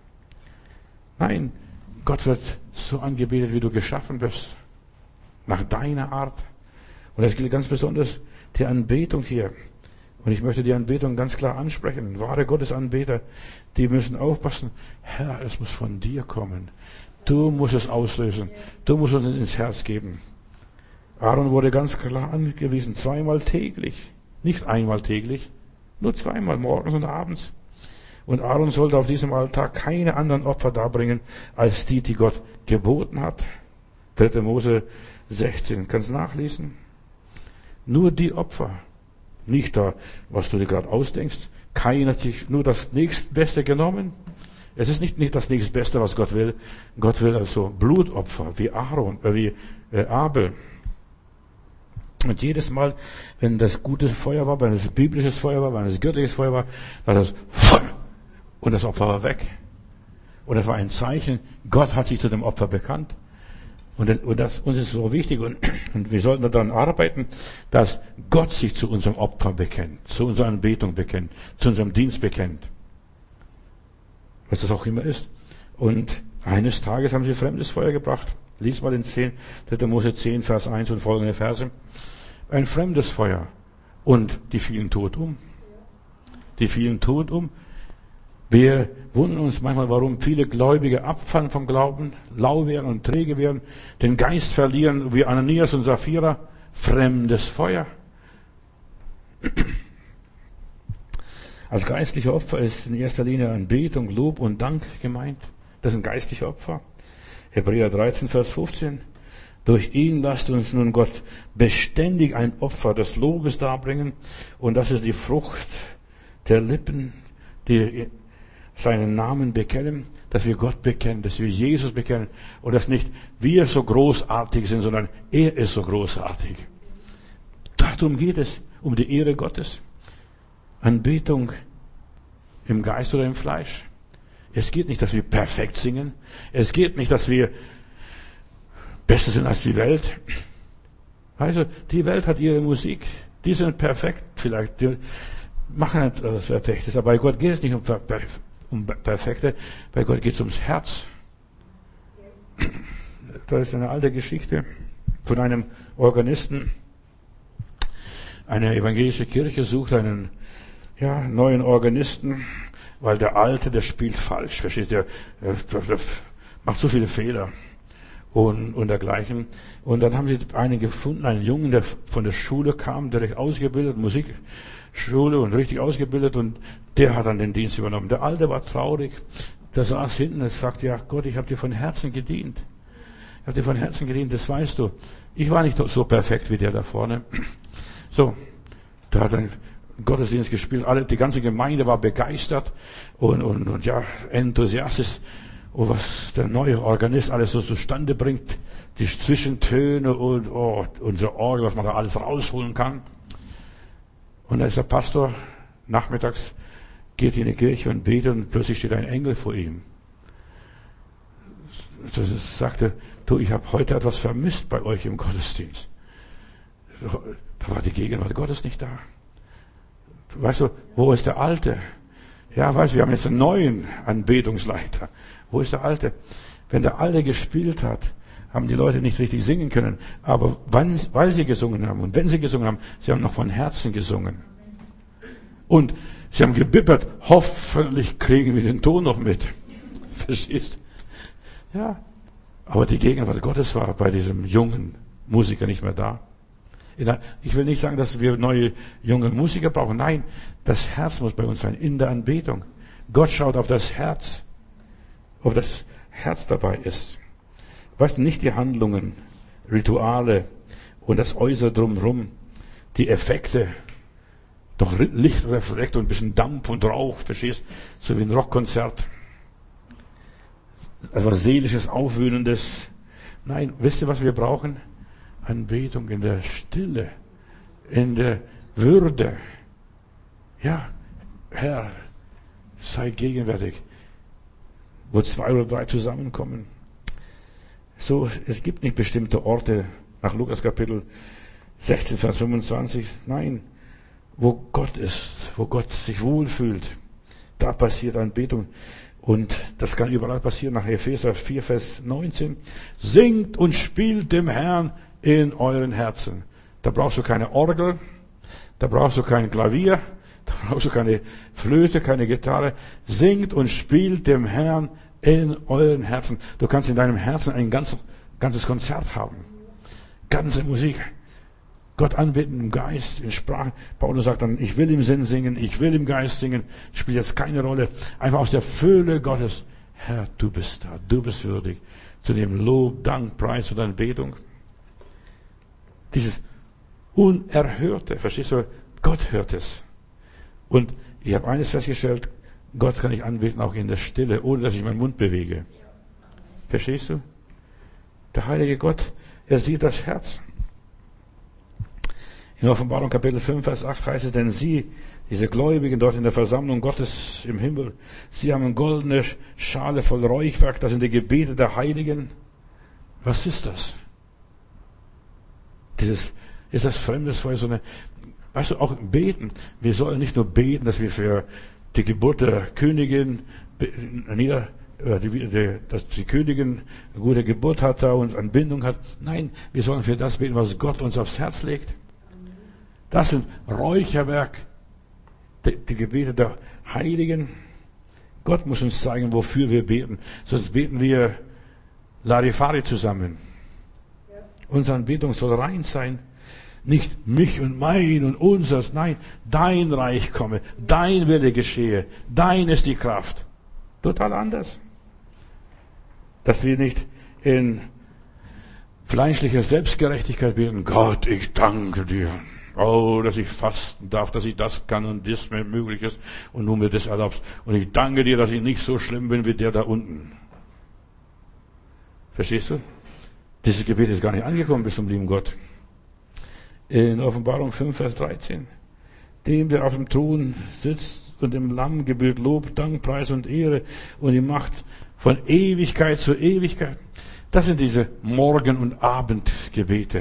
Nein, Gott wird so angebetet, wie du geschaffen bist. Nach deiner Art. Und das gilt ganz besonders die Anbetung hier. Und ich möchte die Anbetung ganz klar ansprechen. Wahre Gottesanbeter, die müssen aufpassen. Herr, es muss von dir kommen. Du musst es auslösen. Du musst uns ins Herz geben. Aaron wurde ganz klar angewiesen, zweimal täglich. Nicht einmal täglich, nur zweimal, morgens und abends. Und Aaron sollte auf diesem Altar keine anderen Opfer darbringen, als die, die Gott geboten hat. dritter Mose sechzehn, kannst nachlesen. Nur die Opfer. Nicht da, was du dir gerade ausdenkst. Keiner hat sich nur das nächstbeste genommen. Es ist nicht, nicht das nächstbeste, was Gott will. Gott will also Blutopfer, wie Aaron, äh, wie äh, Abel. Und jedes Mal, wenn das gutes Feuer war, wenn es biblisches Feuer war, wenn es göttliches Feuer war, war das Feuer. Und das Opfer war weg. Und das war ein Zeichen, Gott hat sich zu dem Opfer bekannt. Und das, und das uns ist so wichtig, und, und wir sollten daran arbeiten, dass Gott sich zu unserem Opfer bekennt, zu unserer Anbetung bekennt, zu unserem Dienst bekennt. Was das auch immer ist. Und eines Tages haben sie fremdes Feuer gebracht. Lies mal in zehn, dritter Mose zehn, Vers eins und folgende Verse. Ein fremdes Feuer. Und die fielen tot um. Die fielen tot um. Wir wundern uns manchmal, warum viele Gläubige abfallen vom Glauben, lau werden und träge werden, den Geist verlieren, wie Ananias und Sapphira. Fremdes Feuer. Als geistliche Opfer ist in erster Linie Anbetung, Lob und Dank gemeint. Das sind geistliche Opfer. Hebräer dreizehn, Vers fünfzehn. Durch ihn lasst uns nun Gott beständig ein Opfer des Lobes darbringen. Und das ist die Frucht der Lippen, die seinen Namen bekennen, dass wir Gott bekennen, dass wir Jesus bekennen. Und dass nicht wir so großartig sind, sondern er ist so großartig. Darum geht es, um die Ehre Gottes. Anbetung im Geist oder im Fleisch. Es geht nicht, dass wir perfekt singen. Es geht nicht, dass wir besser sind als die Welt. Also, die Welt hat ihre Musik. Die sind perfekt vielleicht. Die machen etwas Perfektes. Aber bei Gott geht es nicht um, um Perfekte. Bei Gott geht es ums Herz. Da ist eine alte Geschichte von einem Organisten. Eine evangelische Kirche sucht einen ja, neuen Organisten, weil der alte, der spielt falsch, versteht ihr? Der, der, der macht so viele Fehler und, und dergleichen. Und dann haben sie einen gefunden, einen Jungen, der von der Schule kam, direkt ausgebildet, Musikschule und richtig ausgebildet, und der hat dann den Dienst übernommen. Der alte war traurig, der saß hinten und sagte, ja Gott, ich habe dir von Herzen gedient. Ich habe dir von Herzen gedient, das weißt du. Ich war nicht so perfekt wie der da vorne. So, da hat er Gottesdienst gespielt, alle, die ganze Gemeinde war begeistert und, und, und ja, enthusiastisch, und was der neue Organist alles so zustande bringt, die Zwischentöne und oh, unsere Orgel, was man da alles rausholen kann. Und da ist der Pastor nachmittags, geht in die Kirche und betet, und plötzlich steht ein Engel vor ihm. Das sagte, du, ich habe heute etwas vermisst bei euch im Gottesdienst. Da war die Gegenwart Gottes nicht da. Weißt du, wo ist der Alte? Ja, weißt du, wir haben jetzt einen neuen Anbetungsleiter. Wo ist der alte? Wenn der alte gespielt hat, haben die Leute nicht richtig singen können. Aber wann, weil sie gesungen haben und wenn sie gesungen haben, sie haben noch von Herzen gesungen. Und sie haben gebibbert, hoffentlich kriegen wir den Ton noch mit. Verstehst? Ja. Aber die Gegenwart Gottes war bei diesem jungen Musiker nicht mehr da. Ich will nicht sagen, dass wir neue junge Musiker brauchen. Nein, das Herz muss bei uns sein, in der Anbetung. Gott schaut auf das Herz, ob das Herz dabei ist. Weißt du, nicht die Handlungen, Rituale und das Äußere drumherum, die Effekte, doch Lichtreflekt und ein bisschen Dampf und Rauch, verstehst? So wie ein Rockkonzert. Etwas Seelisches, Aufwühlendes. Nein, wisst ihr, was wir brauchen? Anbetung in der Stille, in der Würde. Ja, Herr, sei gegenwärtig, wo zwei oder drei zusammenkommen. So, es gibt nicht bestimmte Orte nach Lukas Kapitel sechzehn, Vers fünfundzwanzig. Nein, wo Gott ist, wo Gott sich wohlfühlt, da passiert Anbetung. Und das kann überall passieren. Nach Epheser vier, Vers neunzehn. Singt und spielt dem Herrn in euren Herzen. Da brauchst du keine Orgel, da brauchst du kein Klavier, da brauchst du keine Flöte, keine Gitarre. Singt und spielt dem Herrn in euren Herzen. Du kannst in deinem Herzen ein ganzes, ganzes Konzert haben. Ganze Musik. Gott anbeten im Geist, in Sprachen. Paulus sagt dann, ich will im Sinn singen, ich will im Geist singen. Spielt jetzt keine Rolle. Einfach aus der Fülle Gottes. Herr, du bist da, du bist würdig. Zu dem Lob, Dank, Preis und Anbetung. Dieses Unerhörte, verstehst du? Gott hört es. Und ich habe eines festgestellt, Gott kann ich anbeten auch in der Stille, ohne dass ich meinen Mund bewege. Verstehst du? Der heilige Gott, er sieht das Herz. In Offenbarung Kapitel fünf, Vers acht heißt es, denn sie, diese Gläubigen dort in der Versammlung Gottes im Himmel, sie haben eine goldene Schale voll Räuchwerk, das sind die Gebete der Heiligen. Was ist das? Dieses, ist das Fremdes vor so eine, weißt du, auch beten. Wir sollen nicht nur beten, dass wir für die Geburt der Königin, nieder, die, die, dass die Königin eine gute Geburt hat da und Anbindung hat. Nein, wir sollen für das beten, was Gott uns aufs Herz legt. Das sind Räucherwerk, die, die Gebete der Heiligen. Gott muss uns zeigen, wofür wir beten. Sonst beten wir Larifari zusammen. Ja. Unsere Anbetung soll rein sein. Nicht mich und mein und unseres. Nein, dein Reich komme, dein Wille geschehe, dein ist die Kraft. Total anders. Dass wir nicht in fleischlicher Selbstgerechtigkeit beten. Gott, ich danke dir. Oh, dass ich fasten darf, dass ich das kann und das mir möglich ist und du mir das erlaubst. Und ich danke dir, dass ich nicht so schlimm bin wie der da unten. Verstehst du? Dieses Gebet ist gar nicht angekommen bis zum lieben Gott. In Offenbarung fünf, Vers dreizehn. Dem, der auf dem Thron sitzt und dem Lamm gebührt Lob, Dank, Preis und Ehre und die Macht von Ewigkeit zu Ewigkeit. Das sind diese Morgen- und Abendgebete.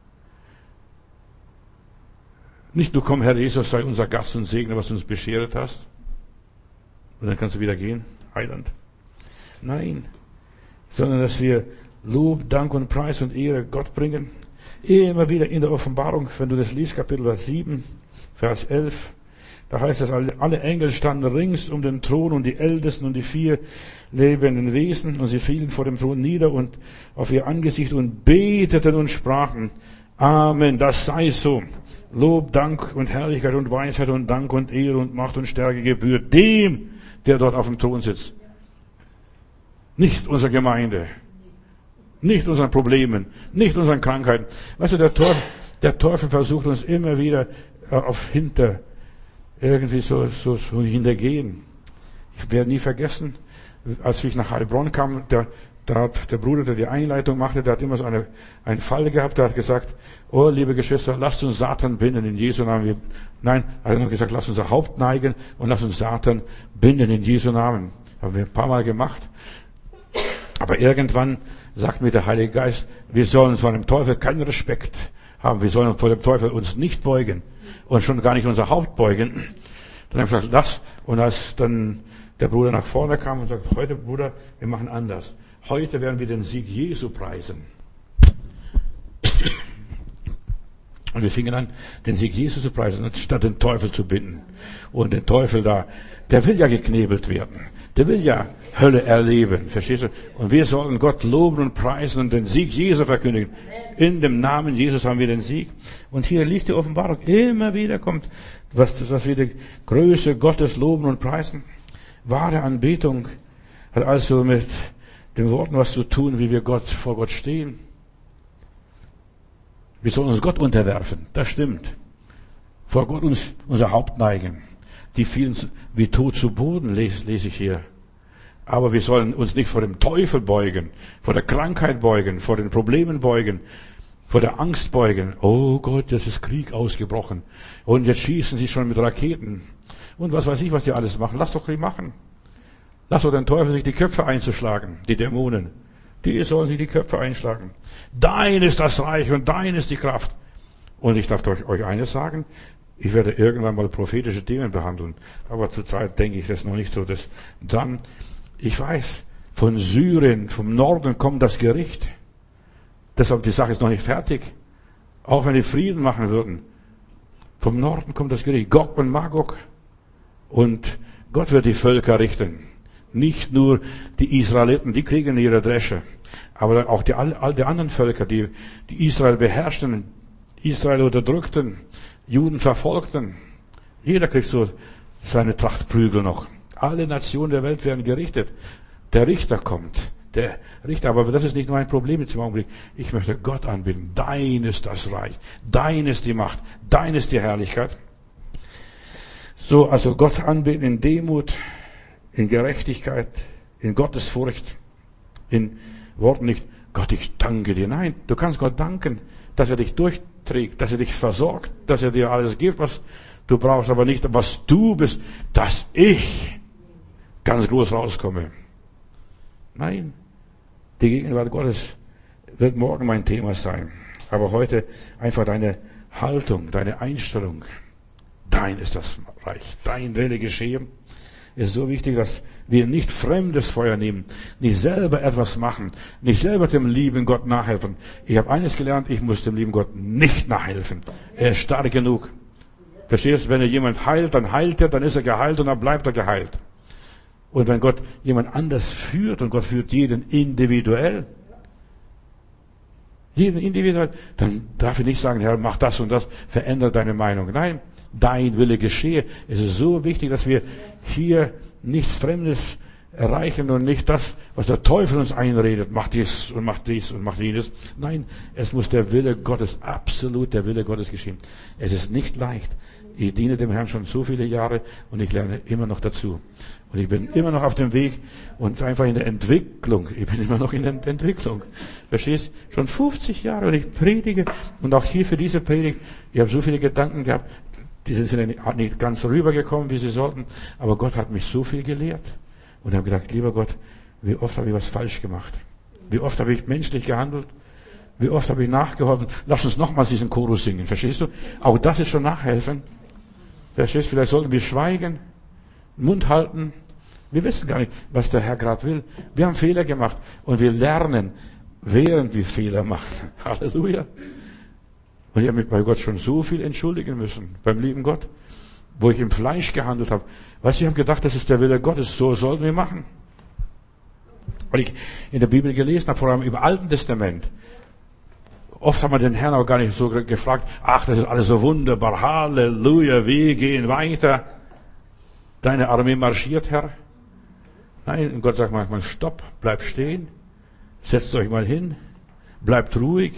Nicht nur komm, Herr Jesus, sei unser Gast und segne, was du uns beschert hast. Und dann kannst du wieder gehen, Heiland. Nein, sondern dass wir Lob, Dank und Preis und Ehre Gott bringen. Immer wieder in der Offenbarung, wenn du das liest, Kapitel sieben, Vers elf, da heißt es, alle Engel standen rings um den Thron und die Ältesten und die vier lebenden Wesen und sie fielen vor dem Thron nieder und auf ihr Angesicht und beteten und sprachen, Amen, das sei so. Lob, Dank und Herrlichkeit und Weisheit und Dank und Ehre und Macht und Stärke gebührt dem, der dort auf dem Thron sitzt. Nicht unserer Gemeinde. Nicht unseren Problemen. Nicht unseren Krankheiten. Weißt du, der Teufel, der Teufel versucht uns immer wieder auf hinter, irgendwie so, so, so hintergehen. Ich werde nie vergessen, als ich nach Heilbronn kam, der, da hat der Bruder, der die Einleitung machte, der hat immer so eine, einen Fall gehabt, der hat gesagt, oh, liebe Geschwister, lasst uns Satan binden in Jesu Namen. Nein, er hat noch gesagt, lasst unser Haupt neigen und lasst uns Satan binden in Jesu Namen. Haben wir ein paar Mal gemacht. Aber irgendwann sagt mir der Heilige Geist, wir sollen vor dem Teufel keinen Respekt haben. Wir sollen vor dem Teufel uns nicht beugen und schon gar nicht unser Haupt beugen. Dann habe ich gesagt, lass. Und als dann der Bruder nach vorne kam und sagte, heute Bruder, wir machen anders. Heute werden wir den Sieg Jesu preisen. Und wir fingen an, den Sieg Jesu zu preisen, statt den Teufel zu binden. Und den Teufel da, der will ja geknebelt werden. Der will ja Hölle erleben. Verstehst du? Und wir sollen Gott loben und preisen und den Sieg Jesu verkündigen. In dem Namen Jesus haben wir den Sieg. Und hier liest die Offenbarung, immer wieder kommt, was, was wir die Größe Gottes loben und preisen. Wahre Anbetung hat also mit den Worten was zu tun, wie wir Gott, vor Gott stehen. Wir sollen uns Gott unterwerfen, das stimmt. Vor Gott uns unser Haupt neigen. Die fielen wie tot zu Boden, lese, lese ich hier. Aber wir sollen uns nicht vor dem Teufel beugen, vor der Krankheit beugen, vor den Problemen beugen, vor der Angst beugen. Oh Gott, jetzt ist Krieg ausgebrochen. Und jetzt schießen sie schon mit Raketen. Und was weiß ich, was die alles machen. Lass doch die machen. Lass doch den Teufel sich die Köpfe einzuschlagen, die Dämonen. Die sollen sich die Köpfe einschlagen. Dein ist das Reich und dein ist die Kraft. Und ich darf euch eines sagen, ich werde irgendwann mal prophetische Themen behandeln. Aber zurzeit denke ich das noch nicht so. Das dann, ich weiß, von Syrien, vom Norden kommt das Gericht. Deshalb, die Sache ist noch nicht fertig. Auch wenn die Frieden machen würden. Vom Norden kommt das Gericht. Gog und Magog. Und Gott wird die Völker richten. Nicht nur die Israeliten, die kriegen ihre Dresche. Aber auch die, all die anderen Völker, die, die Israel beherrschten, Israel unterdrückten, Juden verfolgten. Jeder kriegt so seine Tracht Prügel noch. Alle Nationen der Welt werden gerichtet. Der Richter kommt. Der Richter, aber das ist nicht mein Problem jetzt im Augenblick. Ich möchte Gott anbeten. Dein ist das Reich. Dein ist die Macht. Dein ist die Herrlichkeit. So, also Gott anbeten in Demut, in Gerechtigkeit, in Gottesfurcht, in Worten nicht, Gott, ich danke dir. Nein, du kannst Gott danken, dass er dich durchträgt, dass er dich versorgt, dass er dir alles gibt, was du brauchst, aber nicht, was du bist, dass ich ganz groß rauskomme. Nein, die Gegenwart Gottes wird morgen mein Thema sein. Aber heute einfach deine Haltung, deine Einstellung. Dein ist das Reich, dein Wille geschehe. Es ist so wichtig, dass wir nicht fremdes Feuer nehmen, nicht selber etwas machen, nicht selber dem lieben Gott nachhelfen. Ich habe eines gelernt, ich muss dem lieben Gott nicht nachhelfen. Er ist stark genug. Verstehst du, wenn er jemand heilt, dann heilt er, dann ist er geheilt und dann bleibt er geheilt. Und wenn Gott jemand anders führt, und Gott führt jeden individuell, jeden individuell, dann darf ich nicht sagen, Herr, mach das und das, verändere deine Meinung. Nein, dein Wille geschehe. Es ist so wichtig, dass wir hier nichts Fremdes erreichen und nicht das, was der Teufel uns einredet, mach dies und mach dies und mach jenes. Nein, es muss der Wille Gottes, absolut der Wille Gottes geschehen. Es ist nicht leicht. Ich diene dem Herrn schon so viele Jahre und ich lerne immer noch dazu. Und ich bin immer noch auf dem Weg und einfach in der Entwicklung. Ich bin immer noch in der Entwicklung. Verstehst? Schon fünfzig Jahre und ich predige und auch hier für diese Predigt, ich habe so viele Gedanken gehabt, die sind nicht ganz rübergekommen, wie sie sollten, aber Gott hat mich so viel gelehrt. Und ich habe gedacht, lieber Gott, wie oft habe ich was falsch gemacht? Wie oft habe ich menschlich gehandelt? Wie oft habe ich nachgeholfen? Lass uns nochmals diesen Chorus singen, verstehst du? Auch das ist schon Nachhelfen. Verstehst du? Vielleicht sollten wir schweigen, Mund halten. Wir wissen gar nicht, was der Herr gerade will. Wir haben Fehler gemacht und wir lernen, während wir Fehler machen. Halleluja. Und ich habe mich bei Gott schon so viel entschuldigen müssen, beim lieben Gott, wo ich im Fleisch gehandelt habe. Weißt du, ich habe gedacht, das ist der Wille Gottes, so sollten wir machen. Weil ich in der Bibel gelesen habe, vor allem im Alten Testament, oft haben wir den Herrn auch gar nicht so gefragt, ach, das ist alles so wunderbar, Halleluja, wir gehen weiter. Deine Armee marschiert, Herr. Nein, und Gott sagt manchmal, stopp, bleibt stehen, setzt euch mal hin, bleibt ruhig.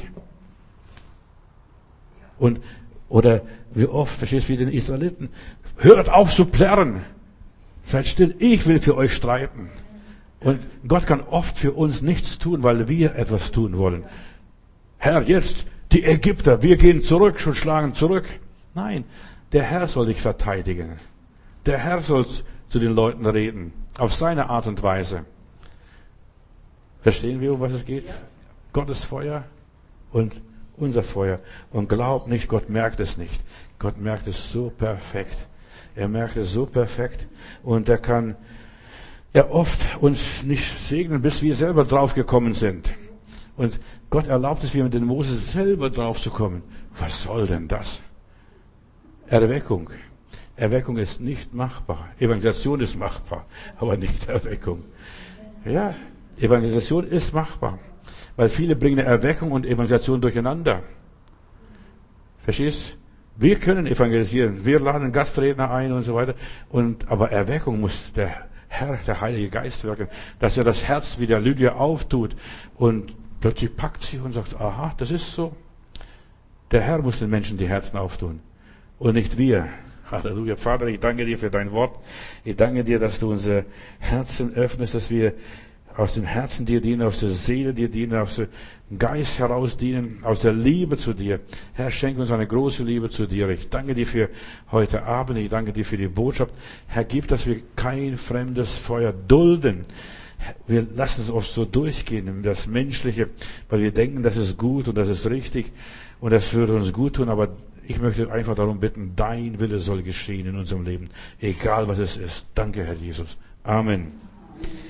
Und, oder wie oft, verstehst du, wie den Israeliten, hört auf zu plärren, seid still, ich will für euch streiten. Und Gott kann oft für uns nichts tun, weil wir etwas tun wollen. Herr, jetzt, die Ägypter, wir gehen zurück und schlagen zurück. Nein, der Herr soll dich verteidigen. Der Herr soll zu den Leuten reden, auf seine Art und Weise. Verstehen wir, um was es geht? Gottes Feuer und unser Feuer. Und glaub nicht, Gott merkt es nicht. Gott merkt es so perfekt. Er merkt es so perfekt und er kann ja oft uns nicht segnen, bis wir selber draufgekommen sind. Und Gott erlaubt es, wie mit dem Moses selber draufzukommen. Was soll denn das? Erweckung. Erweckung ist nicht machbar. Evangelisation ist machbar, aber nicht Erweckung. Ja, Evangelisation ist machbar. Weil viele bringen Erweckung und Evangelisation durcheinander. Verstehst? Wir können evangelisieren. Wir laden Gastredner ein und so weiter. Und, aber Erweckung muss der Herr, der Heilige Geist wirken. Dass er das Herz wie der Lydia auftut und plötzlich packt sie und sagt, aha, das ist so. Der Herr muss den Menschen die Herzen auftun. Und nicht wir. Halleluja. Vater, ich danke dir für dein Wort. Ich danke dir, dass du unsere Herzen öffnest, dass wir aus dem Herzen dir dienen, aus der Seele dir dienen, aus dem Geist heraus dienen, aus der Liebe zu dir. Herr, schenke uns eine große Liebe zu dir. Ich danke dir für heute Abend. Ich danke dir für die Botschaft. Herr, gib, dass wir kein fremdes Feuer dulden. Wir lassen es oft so durchgehen, das Menschliche, weil wir denken, das ist gut und das ist richtig und das würde uns gut tun, aber ich möchte einfach darum bitten, dein Wille soll geschehen in unserem Leben, egal was es ist. Danke, Herr Jesus. Amen.